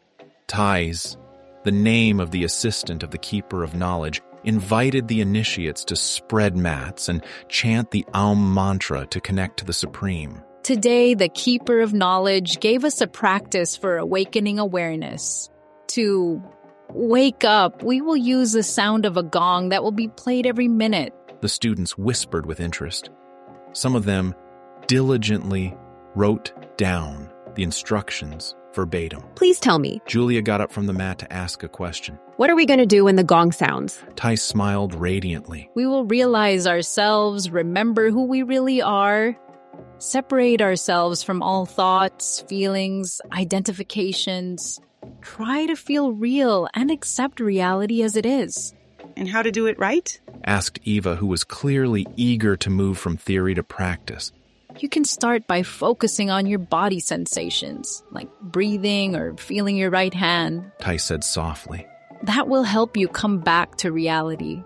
Thais, the name of the assistant of the Keeper of Knowledge, invited the initiates to spread mats and chant the Aum mantra to connect to the Supreme. Today, the Keeper of Knowledge gave us a practice for awakening awareness. To wake up, we will use the sound of a gong that will be played every minute. The students whispered with interest. Some of them diligently wrote down the instructions verbatim. Please tell me. Julia got up from the mat to ask a question. What are we going to do when the gong sounds? Thais smiled radiantly. We will realize ourselves, remember who we really are, Separate ourselves from all thoughts, feelings, identifications. Try to feel real and accept reality as it is. And how to do it right? Asked Eva, who was clearly eager to move from theory to practice. You can start by focusing on your body sensations, like breathing or feeling your right hand. Tice said softly. That will help you come back to reality.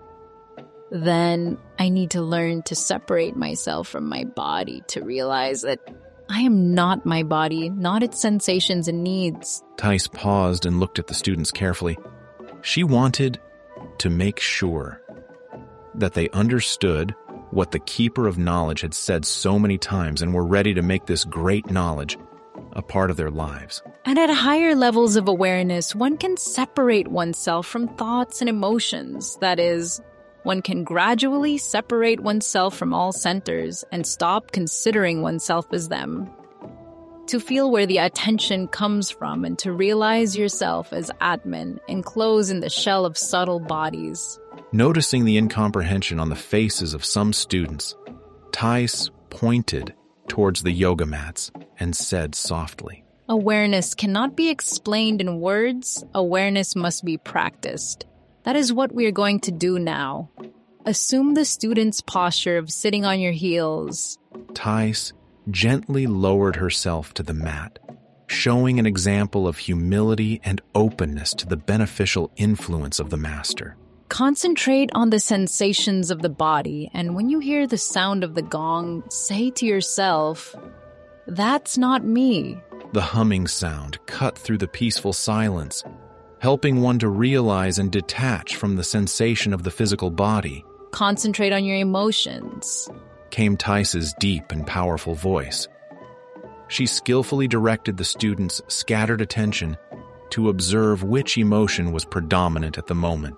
Then I need to learn to separate myself from my body to realize that I am not my body, not its sensations and needs. Tice paused and looked at the students carefully. She wanted to make sure that they understood what the Keeper of Knowledge had said so many times and were ready to make this great knowledge a part of their lives. And at higher levels of awareness, one can separate oneself from thoughts and emotions. That is, one can gradually separate oneself from all centers and stop considering oneself as them. To feel where the attention comes from and to realize yourself as Atman, enclosed in the shell of subtle bodies. Noticing the incomprehension on the faces of some students, Tice pointed towards the yoga mats and said softly, Awareness cannot be explained in words. Awareness must be practiced. That is what we are going to do now. Assume the student's posture of sitting on your heels. Tice gently lowered herself to the mat, showing an example of humility and openness to the beneficial influence of the master. Concentrate on the sensations of the body, and when you hear the sound of the gong, say to yourself, "That's not me." The humming sound cut through the peaceful silence, helping one to realize and detach from the sensation of the physical body. Concentrate on your emotions, came Tice's deep and powerful voice. She skillfully directed the students' scattered attention to observe which emotion was predominant at the moment.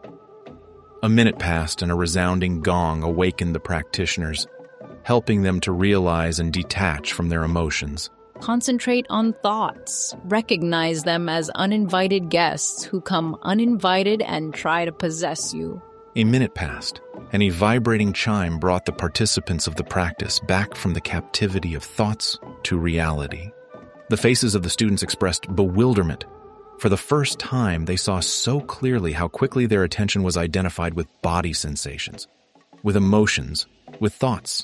A minute passed and a resounding gong awakened the practitioners, helping them to realize and detach from their emotions. Concentrate on thoughts. Recognize them as uninvited guests who come uninvited and try to possess you. A minute passed, and a vibrating chime brought the participants of the practice back from the captivity of thoughts to reality. The faces of the students expressed bewilderment. For the first time, they saw so clearly how quickly their attention was identified with body sensations, with emotions, with thoughts.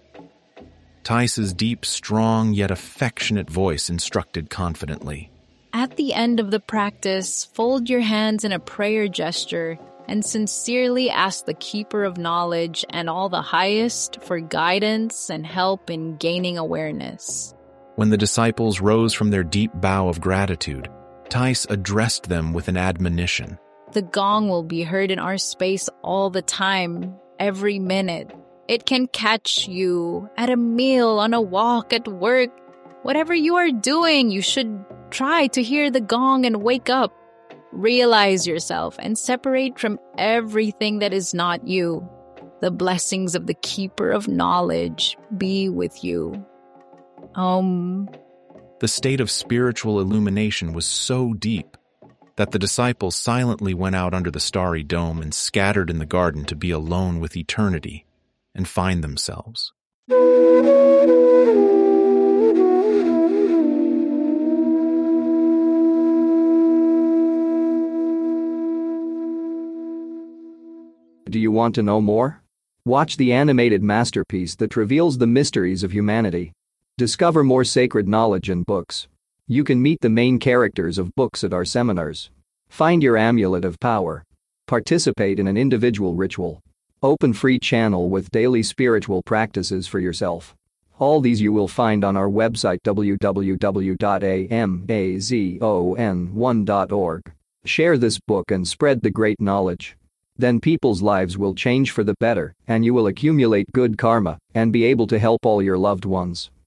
Tice's deep, strong, yet affectionate voice instructed confidently. At the end of the practice, fold your hands in a prayer gesture and sincerely ask the Keeper of Knowledge and all the highest for guidance and help in gaining awareness. When the disciples rose from their deep bow of gratitude, Tice addressed them with an admonition. The gong will be heard in our space all the time, every minute. It can catch you at a meal, on a walk, at work. Whatever you are doing, you should try to hear the gong and wake up. Realize yourself and separate from everything that is not you. The blessings of the Keeper of Knowledge be with you. The state of spiritual illumination was so deep that the disciples silently went out under the starry dome and scattered in the garden to be alone with eternity and find themselves. Do you want to know more? Watch the animated masterpiece that reveals the mysteries of humanity. Discover more sacred knowledge in books. You can meet the main characters of books at our seminars. Find your amulet of power. Participate in an individual ritual. Open free channel with daily spiritual practices for yourself. All these you will find on our website www.amazon1.org. Share this book and spread the great knowledge. Then people's lives will change for the better, and you will accumulate good karma and be able to help all your loved ones.